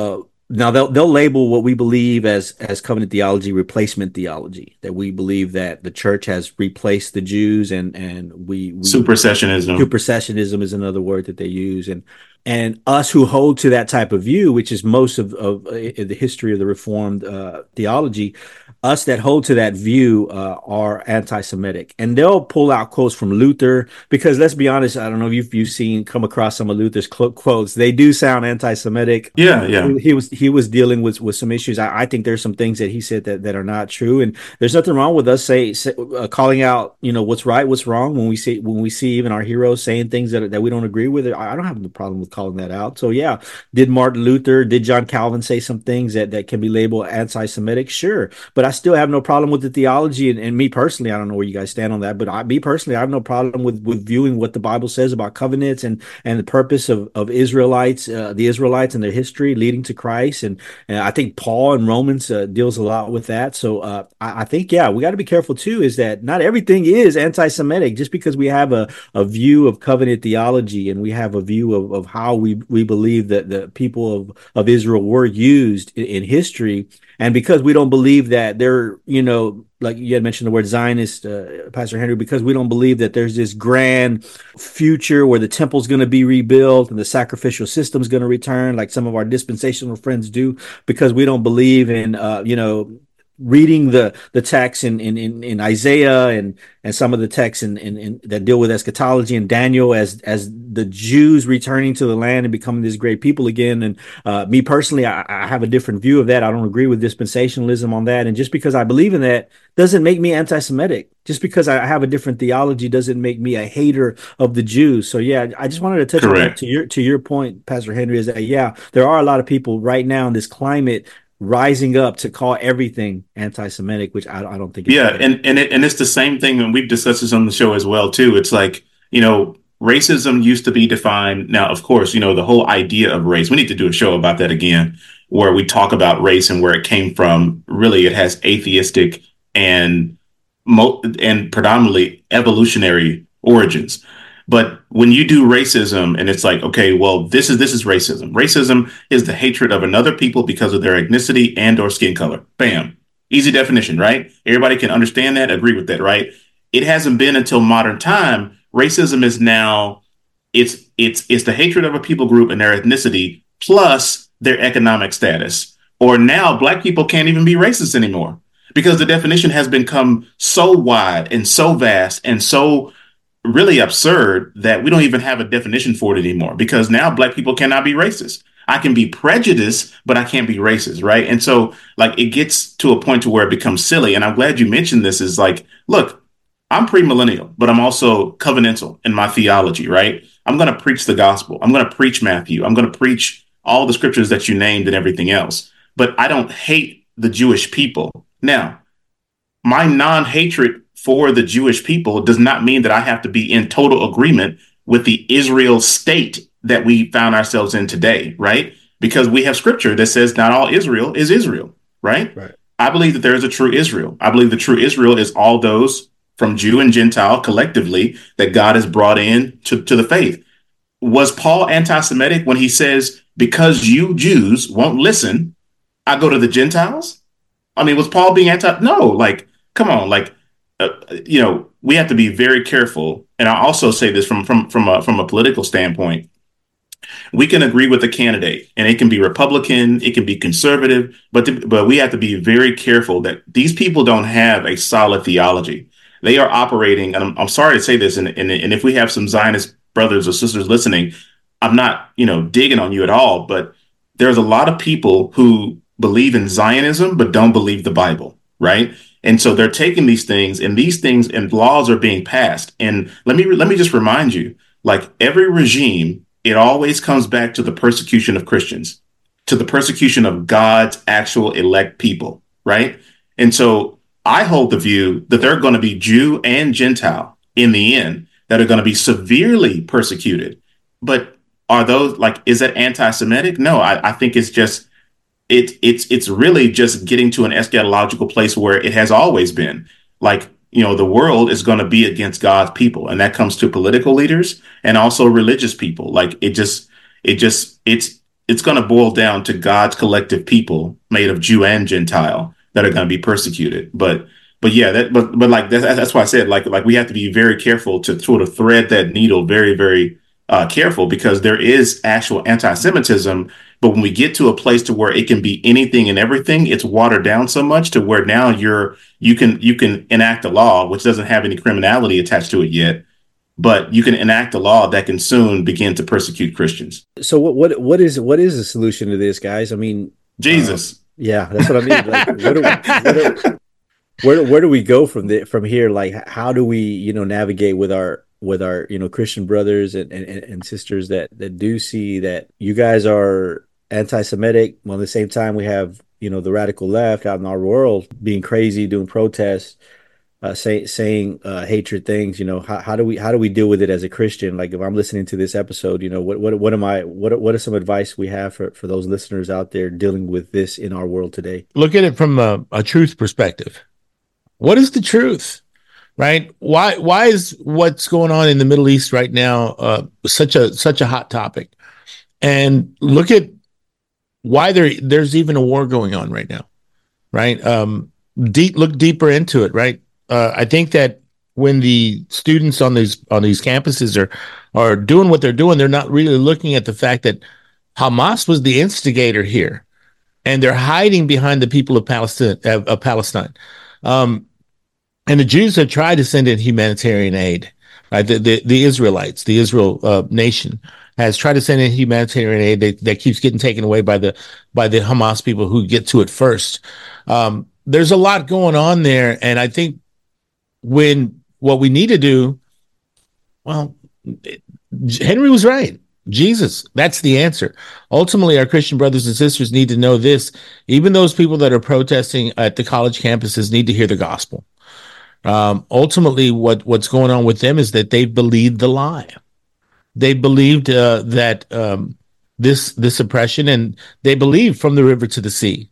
now they'll they'll label what we believe as as covenant theology replacement theology, that we believe that the church has replaced the Jews, and and we, we supersessionism supersessionism is another word that they use, and and us who hold to that type of view, which is most of, of uh, the history of the Reformed uh, theology, us that hold to that view uh, are anti-Semitic. And they'll pull out quotes from Luther, because let's be honest, I don't know if you've, you've seen, come across some of Luther's cl- quotes. They do sound anti-Semitic. Yeah, yeah. He, he was he was dealing with, with some issues. I, I think there's some things that he said that, that are not true. And there's nothing wrong with us say, say uh, calling out, you know, what's right, what's wrong, when we see when we see even our heroes saying things that, that we don't agree with. I, I don't have a problem with calling that out. So yeah, did Martin Luther, did John Calvin say some things that, that can be labeled anti-Semitic? Sure. But I still have no problem with the theology. And, and me personally, I don't know where you guys stand on that, but I, me personally, I have no problem with, with viewing what the Bible says about covenants and, and the purpose of, of Israelites, uh, the Israelites and their history leading to Christ. And, and I think Paul in Romans uh, deals a lot with that. So uh, I, I think, yeah, we got to be careful too, is that not everything is anti-Semitic. Just because we have a, a view of covenant theology and we have a view of, of how we we believe that the people of, of Israel were used in, in history, and because we don't believe that they're, you know, like you had mentioned the word Zionist, uh, Pastor Henry, because we don't believe that there's this grand future where the temple's going to be rebuilt and the sacrificial system's going to return, like some of our dispensational friends do, because we don't believe in, uh, you know, reading the the text in in, in, in Isaiah and and some of the texts in, in, in that deal with eschatology and Daniel as as the Jews returning to the land and becoming this great people again. And uh, me personally, I, I have a different view of that. I don't agree with dispensationalism on that. And just because I believe in that doesn't make me anti-Semitic. Just because I have a different theology doesn't make me a hater of the Jews. So yeah, I just wanted to touch Correct. on that to your to your point, Pastor Henry, is that yeah, there are a lot of people right now in this climate rising up to call everything anti-Semitic, which I, I don't think. It's yeah, and and it, and it's the same thing, and we've discussed this on the show as well too. It's like, you know, racism used to be defined. Now, of course, you know, the whole idea of race. We need to do a show about that again, where we talk about race and where it came from. Really, it has atheistic and mo- and predominantly evolutionary origins. But when you do racism and it's like, okay, well, this is this is racism. Racism is the hatred of another people because of their ethnicity and or skin color. Bam. Easy definition, right? Everybody can understand that, agree with that, right? It hasn't been until modern time. Racism is now it's it's it's the hatred of a people group and their ethnicity plus their economic status. Or now black people can't even be racist anymore because the definition has become so wide and so vast and so really absurd that we don't even have a definition for it anymore, because now black people cannot be racist. I can be prejudiced, but I can't be racist, right? And so like it gets to a point to where it becomes silly. And I'm glad you mentioned this, is like, look, I'm premillennial, but I'm also covenantal in my theology, right? I'm going to preach the gospel. I'm going to preach Matthew. I'm going to preach all the scriptures that you named and everything else, but I don't hate the Jewish people. Now, my non-hatred for the Jewish people does not mean that I have to be in total agreement with the Israel state that we found ourselves in today, right? Because we have scripture that says not all Israel is Israel, right? Right. I believe that there is a true Israel. I believe the true Israel is all those from Jew and Gentile collectively that God has brought in to, to the faith. Was Paul anti-Semitic when he says, because you Jews won't listen, I go to the Gentiles? I mean, was Paul being anti? No, like, come on, like, Uh, you know, we have to be very careful. And I also say this from from from a, from a political standpoint. We can agree with the candidate and it can be Republican, it can be conservative, but the, but we have to be very careful that these people don't have a solid theology. They are operating, and I'm, I'm sorry to say this, and, and, and if we have some Zionist brothers or sisters listening, I'm not, you know, digging on you at all, but there's a lot of people who believe in Zionism but don't believe the Bible, right? And so they're taking these things and these things and laws are being passed. And let me let me just remind you, like every regime, it always comes back to the persecution of Christians, to the persecution of God's actual elect people. Right. And so I hold the view that they're going to be Jew and Gentile in the end that are going to be severely persecuted. But are those like, is that anti-Semitic? No, I, I think it's just It, it's it's really just getting to an eschatological place where it has always been. Like, you know, the world is going to be against God's people. And that comes to political leaders and also religious people. Like it just it just it's it's going to boil down to God's collective people made of Jew and Gentile that are going to be persecuted. But but yeah, that but but like that's, that's why I said like like we have to be very careful to sort of thread that needle very very uh, careful, because there is actual anti-Semitism. But when we get to a place to where it can be anything and everything, it's watered down so much to where now you're you can you can enact a law which doesn't have any criminality attached to it yet, but you can enact a law that can soon begin to persecute Christians. So what what what is what is the solution to this, guys? I mean, Jesus. Uh, yeah, that's what I mean. Like, what do we, what do, where where do we go from the from here? Like, how do we you know navigate with our with our you know Christian brothers and, and, and sisters that that do see that you guys are anti-Semitic, while at the same time we have you know the radical left out in our world being crazy, doing protests, uh, say, saying uh, hatred things. You know, how, how do we how do we deal with it as a Christian? Like if I'm listening to this episode, you know, what what what am I what what are some advice we have for for those listeners out there dealing with this in our world today? Look at it from a, a truth perspective. What is the truth? Right? Why why is what's going on in the Middle East right now uh, such a such a hot topic? And look at why there there's even a war going on right now, right? Um, deep look deeper into it, right? Uh, I think that when the students on these on these campuses are are doing what they're doing, they're not really looking at the fact that Hamas was the instigator here, and they're hiding behind the people of Palestine. Of, of Palestine, um, and the Jews have tried to send in humanitarian aid. Right, the the, the Israelites, the Israel uh, nation, has tried to send in humanitarian aid that, that keeps getting taken away by the by the Hamas people who get to it first. Um, there's a lot going on there, and I think when what we need to do, well, Henry was right. Jesus, that's the answer. Ultimately, our Christian brothers and sisters need to know this. Even those people that are protesting at the college campuses need to hear the gospel. Um, ultimately, what, what's going on with them is that they believed the lie. They believed uh, that um, this this oppression, and they believed from the river to the sea.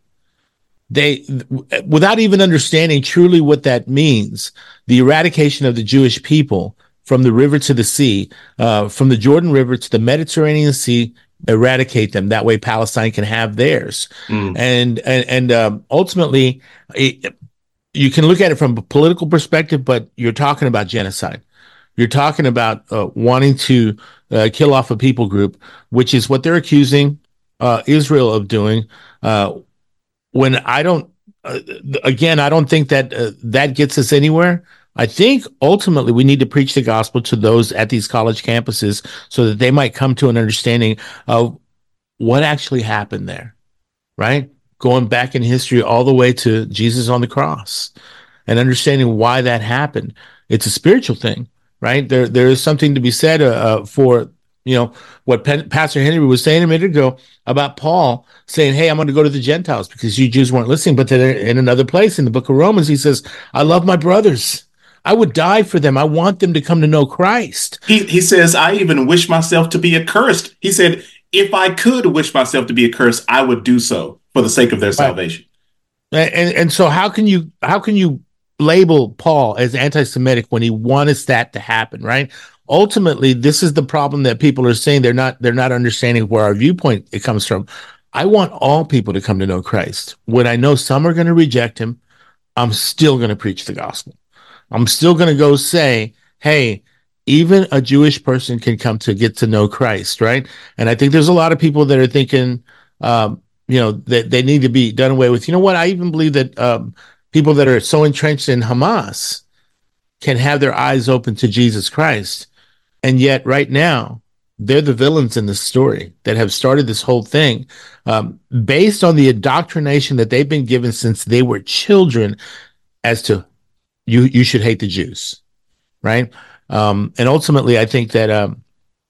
They, without even understanding truly what that means, the eradication of the Jewish people from the river to the sea, uh, from the Jordan River to the Mediterranean Sea, eradicate them. That way, Palestine can have theirs. Mm. And and and um, ultimately, it, you can look at it from a political perspective, but you're talking about genocide. You're talking about uh, wanting to uh, kill off a people group, which is what they're accusing uh, Israel of doing. Uh, when I don't, uh, again, I don't think that uh, that gets us anywhere. I think ultimately we need to preach the gospel to those at these college campuses so that they might come to an understanding of what actually happened there, right? Going back in history all the way to Jesus on the cross and understanding why that happened. It's a spiritual thing. Right. There, there is something to be said uh, for, you know, what Pen- Pastor Henry was saying a minute ago about Paul saying, hey, I'm going to go to the Gentiles because you Jews weren't listening. But then in another place in the book of Romans, he says, I love my brothers. I would die for them. I want them to come to know Christ. He, he says, I even wish myself to be accursed. He said, if I could wish myself to be accursed, I would do so for the sake of their right. salvation. And, and and so how can you how can you label Paul as anti-Semitic when he wants that to happen, right? Ultimately, this is the problem that people are saying they're not they're not understanding where our viewpoint it comes from. I want all people to come to know Christ. When I know some are going to reject him, I'm still going to preach the gospel. I'm still going to go say, hey, even a Jewish person can come to get to know Christ, right? And I think there's a lot of people that are thinking, um, you know, that they need to be done away with. You know what? I even believe that um, people that are so entrenched in Hamas can have their eyes open to Jesus Christ. And yet right now, they're the villains in this story that have started this whole thing um, based on the indoctrination that they've been given since they were children as to you, you should hate the Jews, right? Um, and ultimately, I think that um,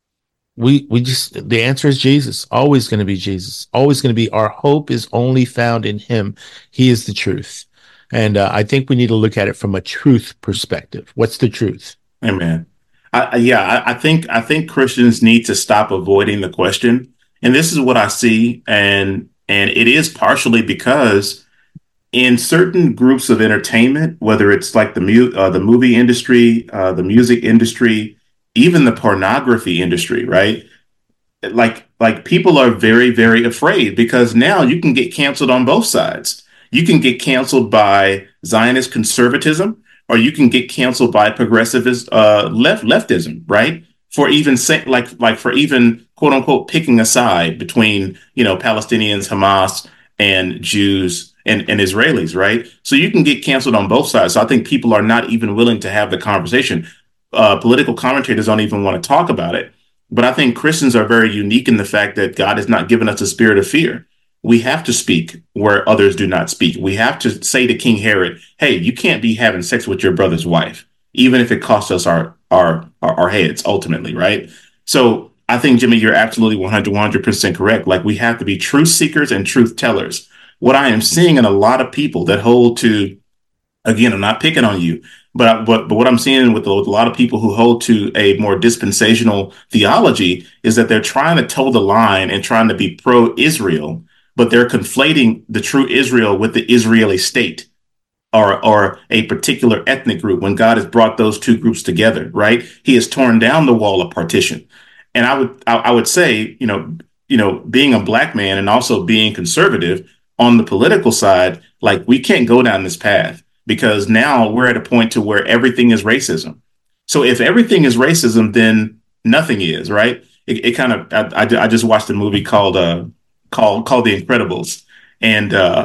we we just, the answer is Jesus, always going to be Jesus, always going to be, our hope is only found in him. He is the truth. And uh, I think we need to look at it from a truth perspective. What's the truth? Amen. I, yeah, I, I think I think Christians need to stop avoiding the question. And this is what I see. And and it is partially because in certain groups of entertainment, whether it's like the mu- uh, the movie industry, uh, the music industry, even the pornography industry, right? like like people are very, very afraid because now you can get canceled on both sides. You can get canceled by Zionist conservatism, or you can get canceled by progressivist uh, left leftism, right? For even say, like like for even quote unquote picking a side between, you know, Palestinians, Hamas, and Jews and, and Israelis, right? So you can get canceled on both sides. So I think people are not even willing to have the conversation. Uh, political commentators don't even want to talk about it. But I think Christians are very unique in the fact that God has not given us a spirit of fear. We have to speak where others do not speak. We have to say to King Herod, hey, you can't be having sex with your brother's wife, even if it costs us our our our, our heads ultimately, right? So I think, Jimmy, you're absolutely one hundred percent correct. Like, we have to be truth seekers and truth tellers. What I am seeing in a lot of people that hold to, again, I'm not picking on you, but, but, but what I'm seeing with a, with a lot of people who hold to a more dispensational theology is that they're trying to toe the line and trying to be pro-Israel, but they're conflating the true Israel with the Israeli state or or a particular ethnic group when God has brought those two groups together, right? He has torn down the wall of partition. And I would I, I would say, you know, you know, being a black man and also being conservative on the political side, like, we can't go down this path because now we're at a point to where everything is racism. So if everything is racism, then nothing is, right? It, it kind of I, I, I just watched a movie called uh called called The Incredibles. And uh,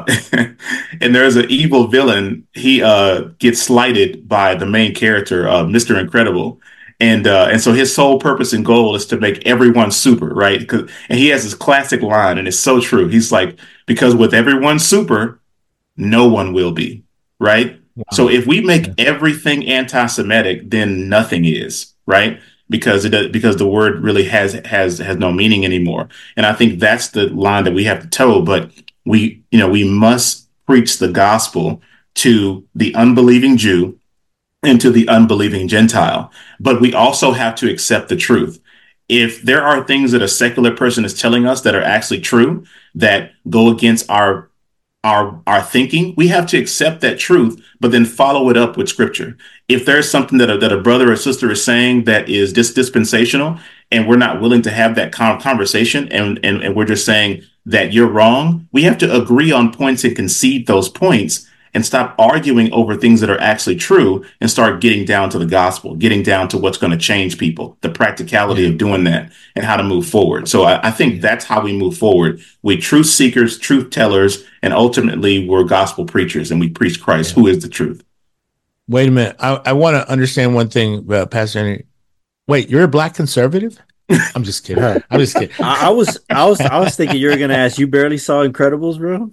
and there's an evil villain. He uh, gets slighted by the main character, uh, Mister Incredible. And uh, and so his sole purpose and goal is to make everyone super, right? And he has this classic line, and it's so true. He's like, because with everyone super, no one will be, right? Wow. So if we make everything anti-Semitic, then nothing is, right? Because it because the word really has has has no meaning anymore. And I think that's the line that we have to toe. But we, you know, we must preach the gospel to the unbelieving Jew and to the unbelieving Gentile. But we also have to accept the truth. If there are things that a secular person is telling us that are actually true, that go against our our our thinking, we have to accept that truth, but then follow it up with scripture. If there's something that a, that a brother or sister is saying that is dis- dispensational, and we're not willing to have that con- conversation, and, and and we're just saying that you're wrong, we have to agree on points and concede those points and stop arguing over things that are actually true and start getting down to the gospel, getting down to what's going to change people, the practicality yeah. of doing that and how to move forward. So I, I think that's how we move forward. We truth seekers, truth tellers, and ultimately we're gospel preachers, and we preach Christ, yeah. who is the truth. Wait a minute. I, I want to understand one thing, uh, Pastor Henry. Wait, you're a black conservative? I'm just kidding. I'm just kidding. I, I was, I was, I was thinking you were going to ask. You barely saw Incredibles, bro.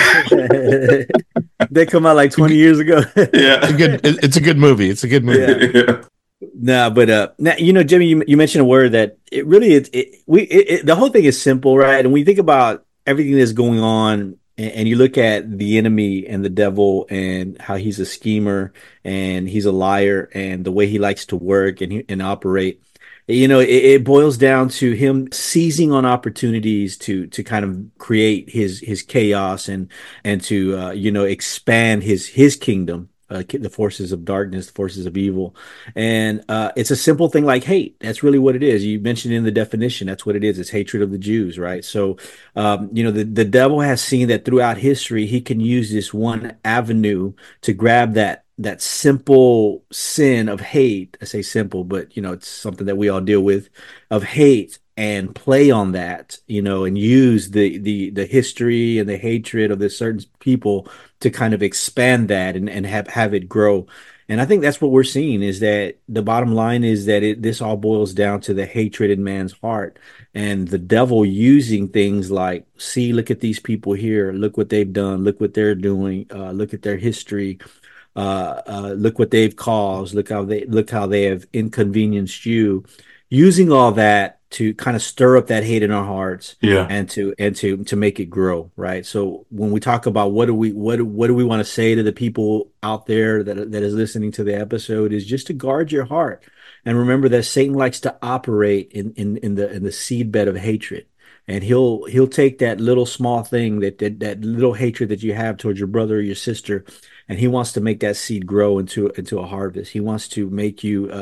They come out like twenty years ago. Yeah, it's a good. It's a good movie. It's a good movie. Yeah. Yeah. No, but uh, now, you know, Jimmy, you, you mentioned a word that it really it, it we it, it, the whole thing is simple, right? And when you think about everything that's going on, and, and you look at the enemy and the devil and how he's a schemer and he's a liar and the way he likes to work and and operate. You know, it, it boils down to him seizing on opportunities to to kind of create his his chaos and and to uh, you know expand his his kingdom, uh, the forces of darkness, the forces of evil, and uh, it's a simple thing like hate. That's really what it is. You mentioned in the definition, that's what it is. It's hatred of the Jews, right? So, um, you know, the the devil has seen that throughout history, he can use this one avenue to grab that. that simple sin of hate. I say simple, but you know, it's something that we all deal with, of hate, and play on that, you know, and use the the the history and the hatred of this certain people to kind of expand that and, and have, have it grow. And I think that's what we're seeing, is that the bottom line is that it, this all boils down to the hatred in man's heart, and the devil using things like, see, look at these people here. Look what they've done. Look what they're doing. Uh, look at their history. Uh, uh, look what they've caused. Look how they look how they have inconvenienced you. Using all that to kind of stir up that hate in our hearts, yeah, and to and to to make it grow, right? So when we talk about what do we what what do we want to say to the people out there that that is listening to the episode, is just to guard your heart and remember that Satan likes to operate in in in the in the seedbed of hatred. And he'll he'll take that little small thing, that, that that little hatred that you have towards your brother or your sister, and he wants to make that seed grow into into a harvest. He wants to make you uh,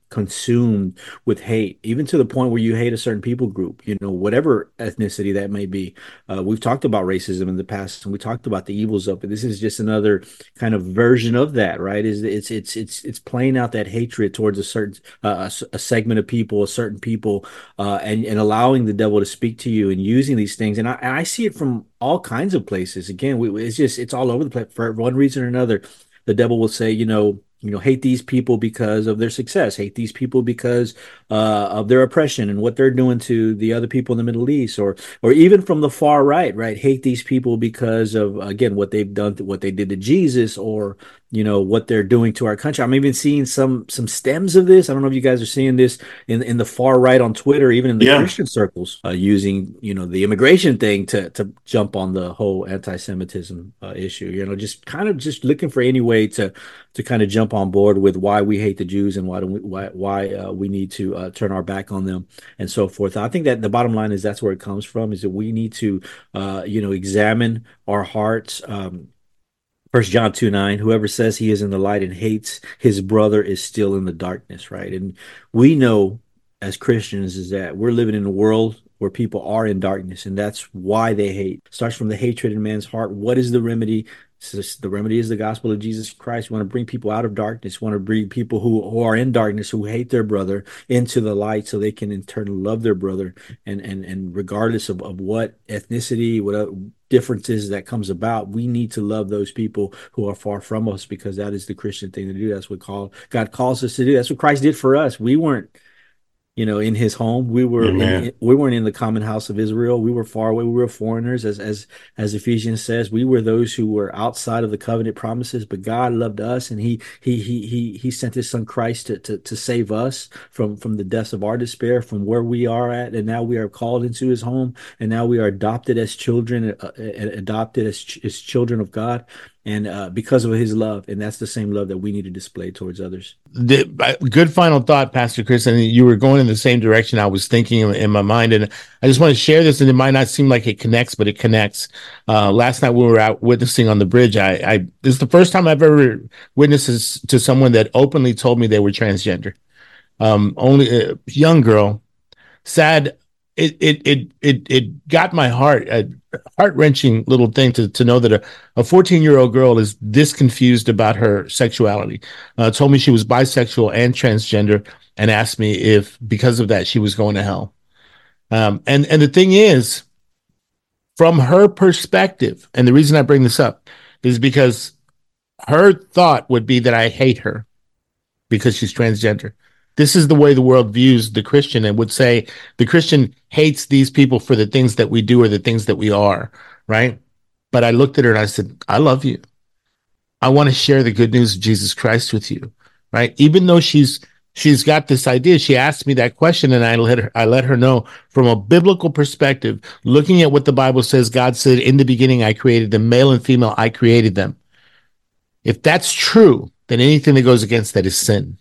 consumed with hate, even to the point where you hate a certain people group, you know, whatever ethnicity that may be. Uh, we've talked about racism in the past, and we talked about the evils of it. This is just another kind of version of that, right? Is it's it's it's it's playing out that hatred towards a certain uh, a, a segment of people, a certain people, uh, and and allowing the devil to speak to you and using these things. And I, and I see it from all kinds of places. Again, we, it's just it's all over the place for one reason or another. The devil will say, you know, you know, hate these people because of their success, hate these people because uh, of their oppression and what they're doing to the other people in the Middle East, or or even from the far right, right? Hate these people because of, again, what they've done, to, what they did to Jesus, or, you know, what they're doing to our country. I'm even seeing some some stems of this. I don't know if you guys are seeing this in in the far right on Twitter, even in the yeah. Christian circles, uh, using, you know, the immigration thing to to jump on the whole anti-Semitism uh, issue. You know, just kind of just looking for any way to to kind of jump on board with why we hate the Jews and why do we, why why uh, we need to uh, turn our back on them and so forth. I think that the bottom line is that's where it comes from, is that we need to uh, you know, examine our hearts. Um, First John two nine, whoever says he is in the light and hates his brother is still in the darkness, right? And we know as Christians is that we're living in a world where people are in darkness, and that's why they hate. It starts from the hatred in man's heart. What is the remedy? The remedy is the gospel of Jesus Christ. We want to bring people out of darkness. We want to bring people who, who are in darkness, who hate their brother, into the light so they can in turn love their brother. And and and regardless of, of what ethnicity, what differences that comes about, we need to love those people who are far from us, because that is the Christian thing to do. That's what call, God calls us to do. That's what Christ did for us. We weren't, you know, in his home. We were in, we weren't in the common house of Israel. We were far away. We were foreigners, as as as Ephesians says. We were those who were outside of the covenant promises. But God loved us, and He He He He He sent His Son Christ to to, to save us from from the depths of our despair, from where we are at, and now we are called into His home, and now we are adopted as children, uh, adopted as ch- as children of God. And uh, because of his love, and that's the same love that we need to display towards others. The, good final thought, Pastor Chris. And you were going in the same direction I was thinking in, in my mind. And I just want to share this, and it might not seem like it connects, but it connects. Uh, last night we were out witnessing on the bridge. I, I this is the first time I've ever witnessed to someone that openly told me they were transgender. Um, only a young girl, sad. It it it it it got my heart, a heart-wrenching little thing to to know that a, a fourteen-year-old girl is this confused about her sexuality. Uh, told me she was bisexual and transgender, and asked me if because of that she was going to hell. Um, and and the thing is, from her perspective, and the reason I bring this up is because her thought would be that I hate her because she's transgender. This is the way the world views the Christian, and would say the Christian hates these people for the things that we do or the things that we are, right? But I looked at her and I said, I love you. I want to share the good news of Jesus Christ with you, right? Even though she's she's got this idea, she asked me that question, and I let her I let her know from a biblical perspective, looking at what the Bible says. God said, in the beginning, I created them, male and female, I created them. If that's true, then anything that goes against that is sin.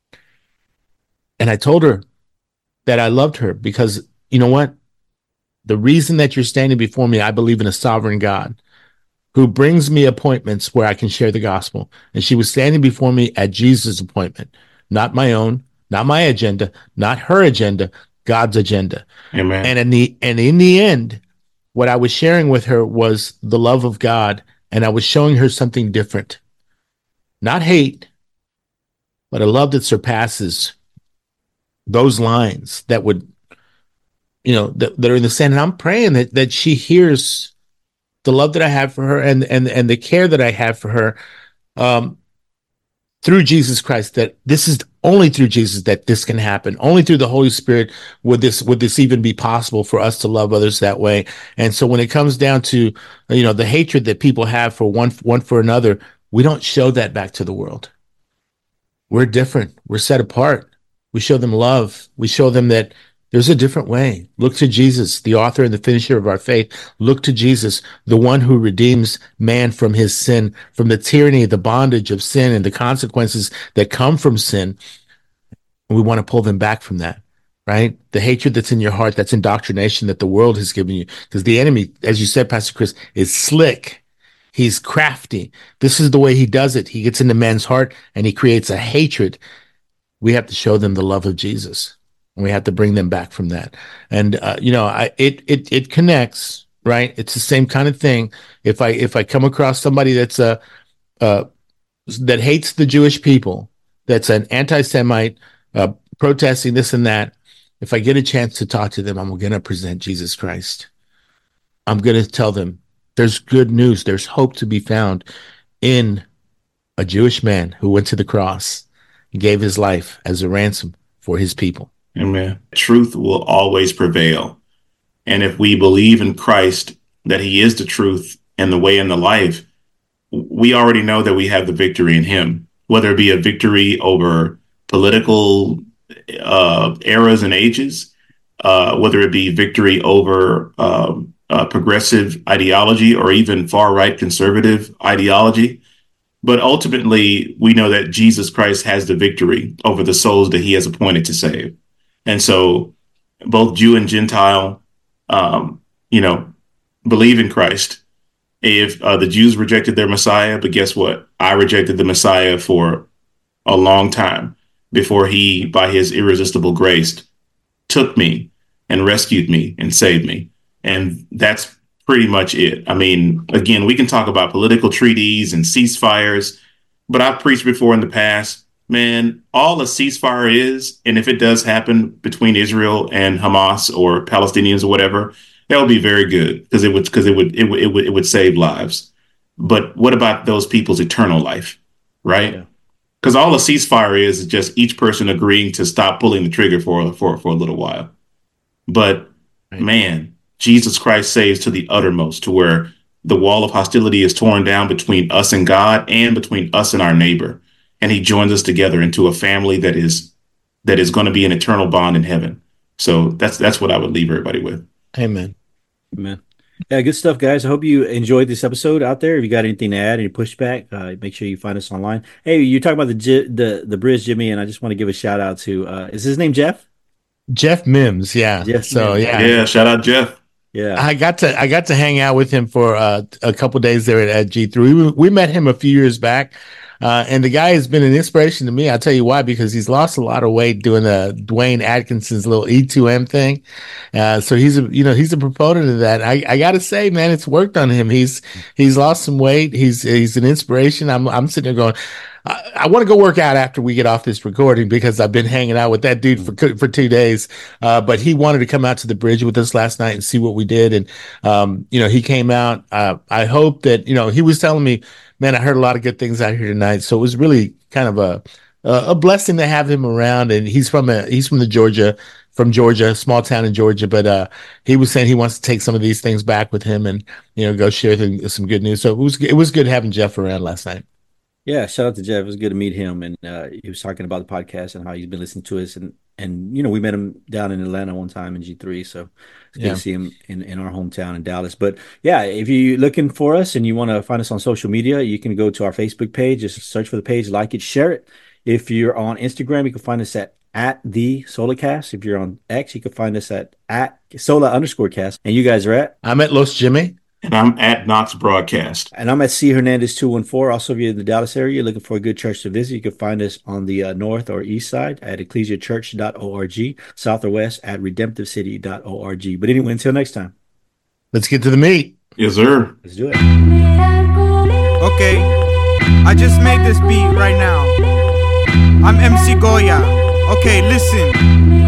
And I told her that I loved her because, you know what? The reason that you're standing before me, I believe in a sovereign God who brings me appointments where I can share the gospel. And she was standing before me at Jesus' appointment, not my own, not my agenda, not her agenda, God's agenda. Amen. And in the and in the end, what I was sharing with her was the love of God, and I was showing her something different. Not hate, but a love that surpasses those lines that would, you know, that, that are in the sand. And I'm praying that that she hears the love that I have for her, and and and the care that I have for her, um, through Jesus Christ. That this is only through Jesus that this can happen. Only through the Holy Spirit would this would this even be possible for us to love others that way. And so when it comes down to, you know, the hatred that people have for one one for another, we don't show that back to the world. We're different. We're set apart. We show them love. We show them that there's a different way. Look to Jesus, the author and the finisher of our faith. Look to Jesus, the one who redeems man from his sin, from the tyranny, the bondage of sin, and the consequences that come from sin. And we want to pull them back from that, right? The hatred that's in your heart, that's indoctrination that the world has given you. Because the enemy, as you said, Pastor Chris, is slick. He's crafty. This is the way he does it. He gets into man's heart and he creates a hatred. we have to show them the love of Jesus, and we have to bring them back from that. And uh, you know, I it it it connects, right? It's the same kind of thing. If I if I come across somebody that's a uh, that hates the Jewish people, that's an anti-Semite, uh, protesting this and that, if I get a chance to talk to them, I'm going to present Jesus Christ. I'm going to tell them there's good news. There's hope to be found in a Jewish man who went to the cross and gave his life as a ransom for his people. Amen. Truth will always prevail. And if we believe in Christ, that he is the truth and the way and the life, we already know that we have the victory in him, whether it be a victory over political uh, eras and ages, uh, whether it be victory over um, uh, progressive ideology or even far-right conservative ideology. But ultimately, we know that Jesus Christ has the victory over the souls that he has appointed to save. And so both Jew and Gentile, um, you know, believe in Christ. If uh, the Jews rejected their Messiah, but guess what? I rejected the Messiah for a long time before he, by his irresistible grace, took me and rescued me and saved me. And that's pretty much it. I mean, again, we can talk about political treaties and ceasefires, but I've preached before in the past, man, all a ceasefire is, and if it does happen between Israel and Hamas or Palestinians or whatever, that would be very good because it would because it would it would it would it would save lives. But what about those people's eternal life, right? Because yeah. all a ceasefire is is just each person agreeing to stop pulling the trigger for for for a little while. But right. man, Jesus Christ saves to the uttermost, to where the wall of hostility is torn down between us and God and between us and our neighbor, and he joins us together into a family that is that is going to be an eternal bond in heaven. So that's that's what I would leave everybody with. Amen. Amen. Yeah, good stuff, guys. I hope you enjoyed this episode out there. If you got anything to add, any pushback, uh, make sure you find us online. Hey, you're talking about the the the Briz Jimmy, and I just want to give a shout out to uh, is his name Jeff? Jeff Mims, yeah. Jeff so Mims. yeah, yeah. Shout out Jeff. Yeah, I got to I got to hang out with him for uh, a couple days there at, at G three. We, we met him a few years back. Uh, and the guy has been an inspiration to me. I'll tell you why, because he's lost a lot of weight doing the Dwayne Atkinson's little E two M thing. Uh, so he's a, you know, he's a proponent of that. I, I got to say, man, it's worked on him. He's, he's lost some weight. He's, he's an inspiration. I'm, I'm sitting there going, I, I want to go work out after we get off this recording because I've been hanging out with that dude for, for two days. Uh, but he wanted to come out to the bridge with us last night and see what we did. And, um, you know, he came out. Uh, I hope that, you know, he was telling me, man, I heard a lot of good things out here tonight. So it was really kind of a a blessing to have him around. And he's from a he's from the Georgia, from Georgia, small town in Georgia. But uh, he was saying he wants to take some of these things back with him and, you know, go share them, some good news. So it was it was good having Jeff around last night. Yeah, shout out to Jeff. It was good to meet him, and uh, he was talking about the podcast and how he's been listening to us, and and you know we met him down in Atlanta one time in G three, so it's good yeah. to see him in, in our hometown in Dallas. But yeah, if you're looking for us and you want to find us on social media, you can go to our Facebook page, just search for the page, like it, share it. If you're on Instagram, you can find us at at the Solacast. If you're on X, you can find us at at Sola underscore cast. And you guys are at? I'm at Los Jimmy. And I'm at Knox Broadcast. And I'm at C Hernandez two one four. Also, if you're in the Dallas area, looking for a good church to visit, you can find us on the uh, north or east side at ecclesia church dot org, south or west at redemptive city dot org. But anyway, until next time. Let's get to the meat. Yes, sir. Let's do it. Okay, I just made this beat right now. I'm M C Goya. Okay, listen.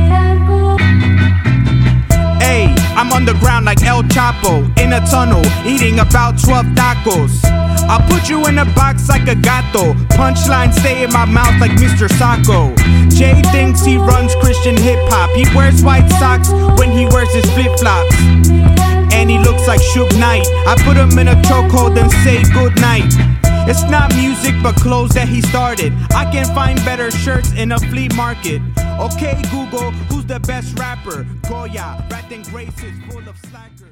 I'm on the ground like El Chapo, in a tunnel, eating about twelve tacos. I'll put you in a box like a gato. Punchlines stay in my mouth like Mister Sacco. Jay thinks he runs Christian hip-hop. He wears white socks when he wears his flip-flops. And he looks like Suge Knight. I put him in a chokehold and say goodnight. It's not music but clothes that he started. I can find better shirts in a flea market. Okay, Google, who's the best rapper? Goya, Rat and Grace is full of slackers.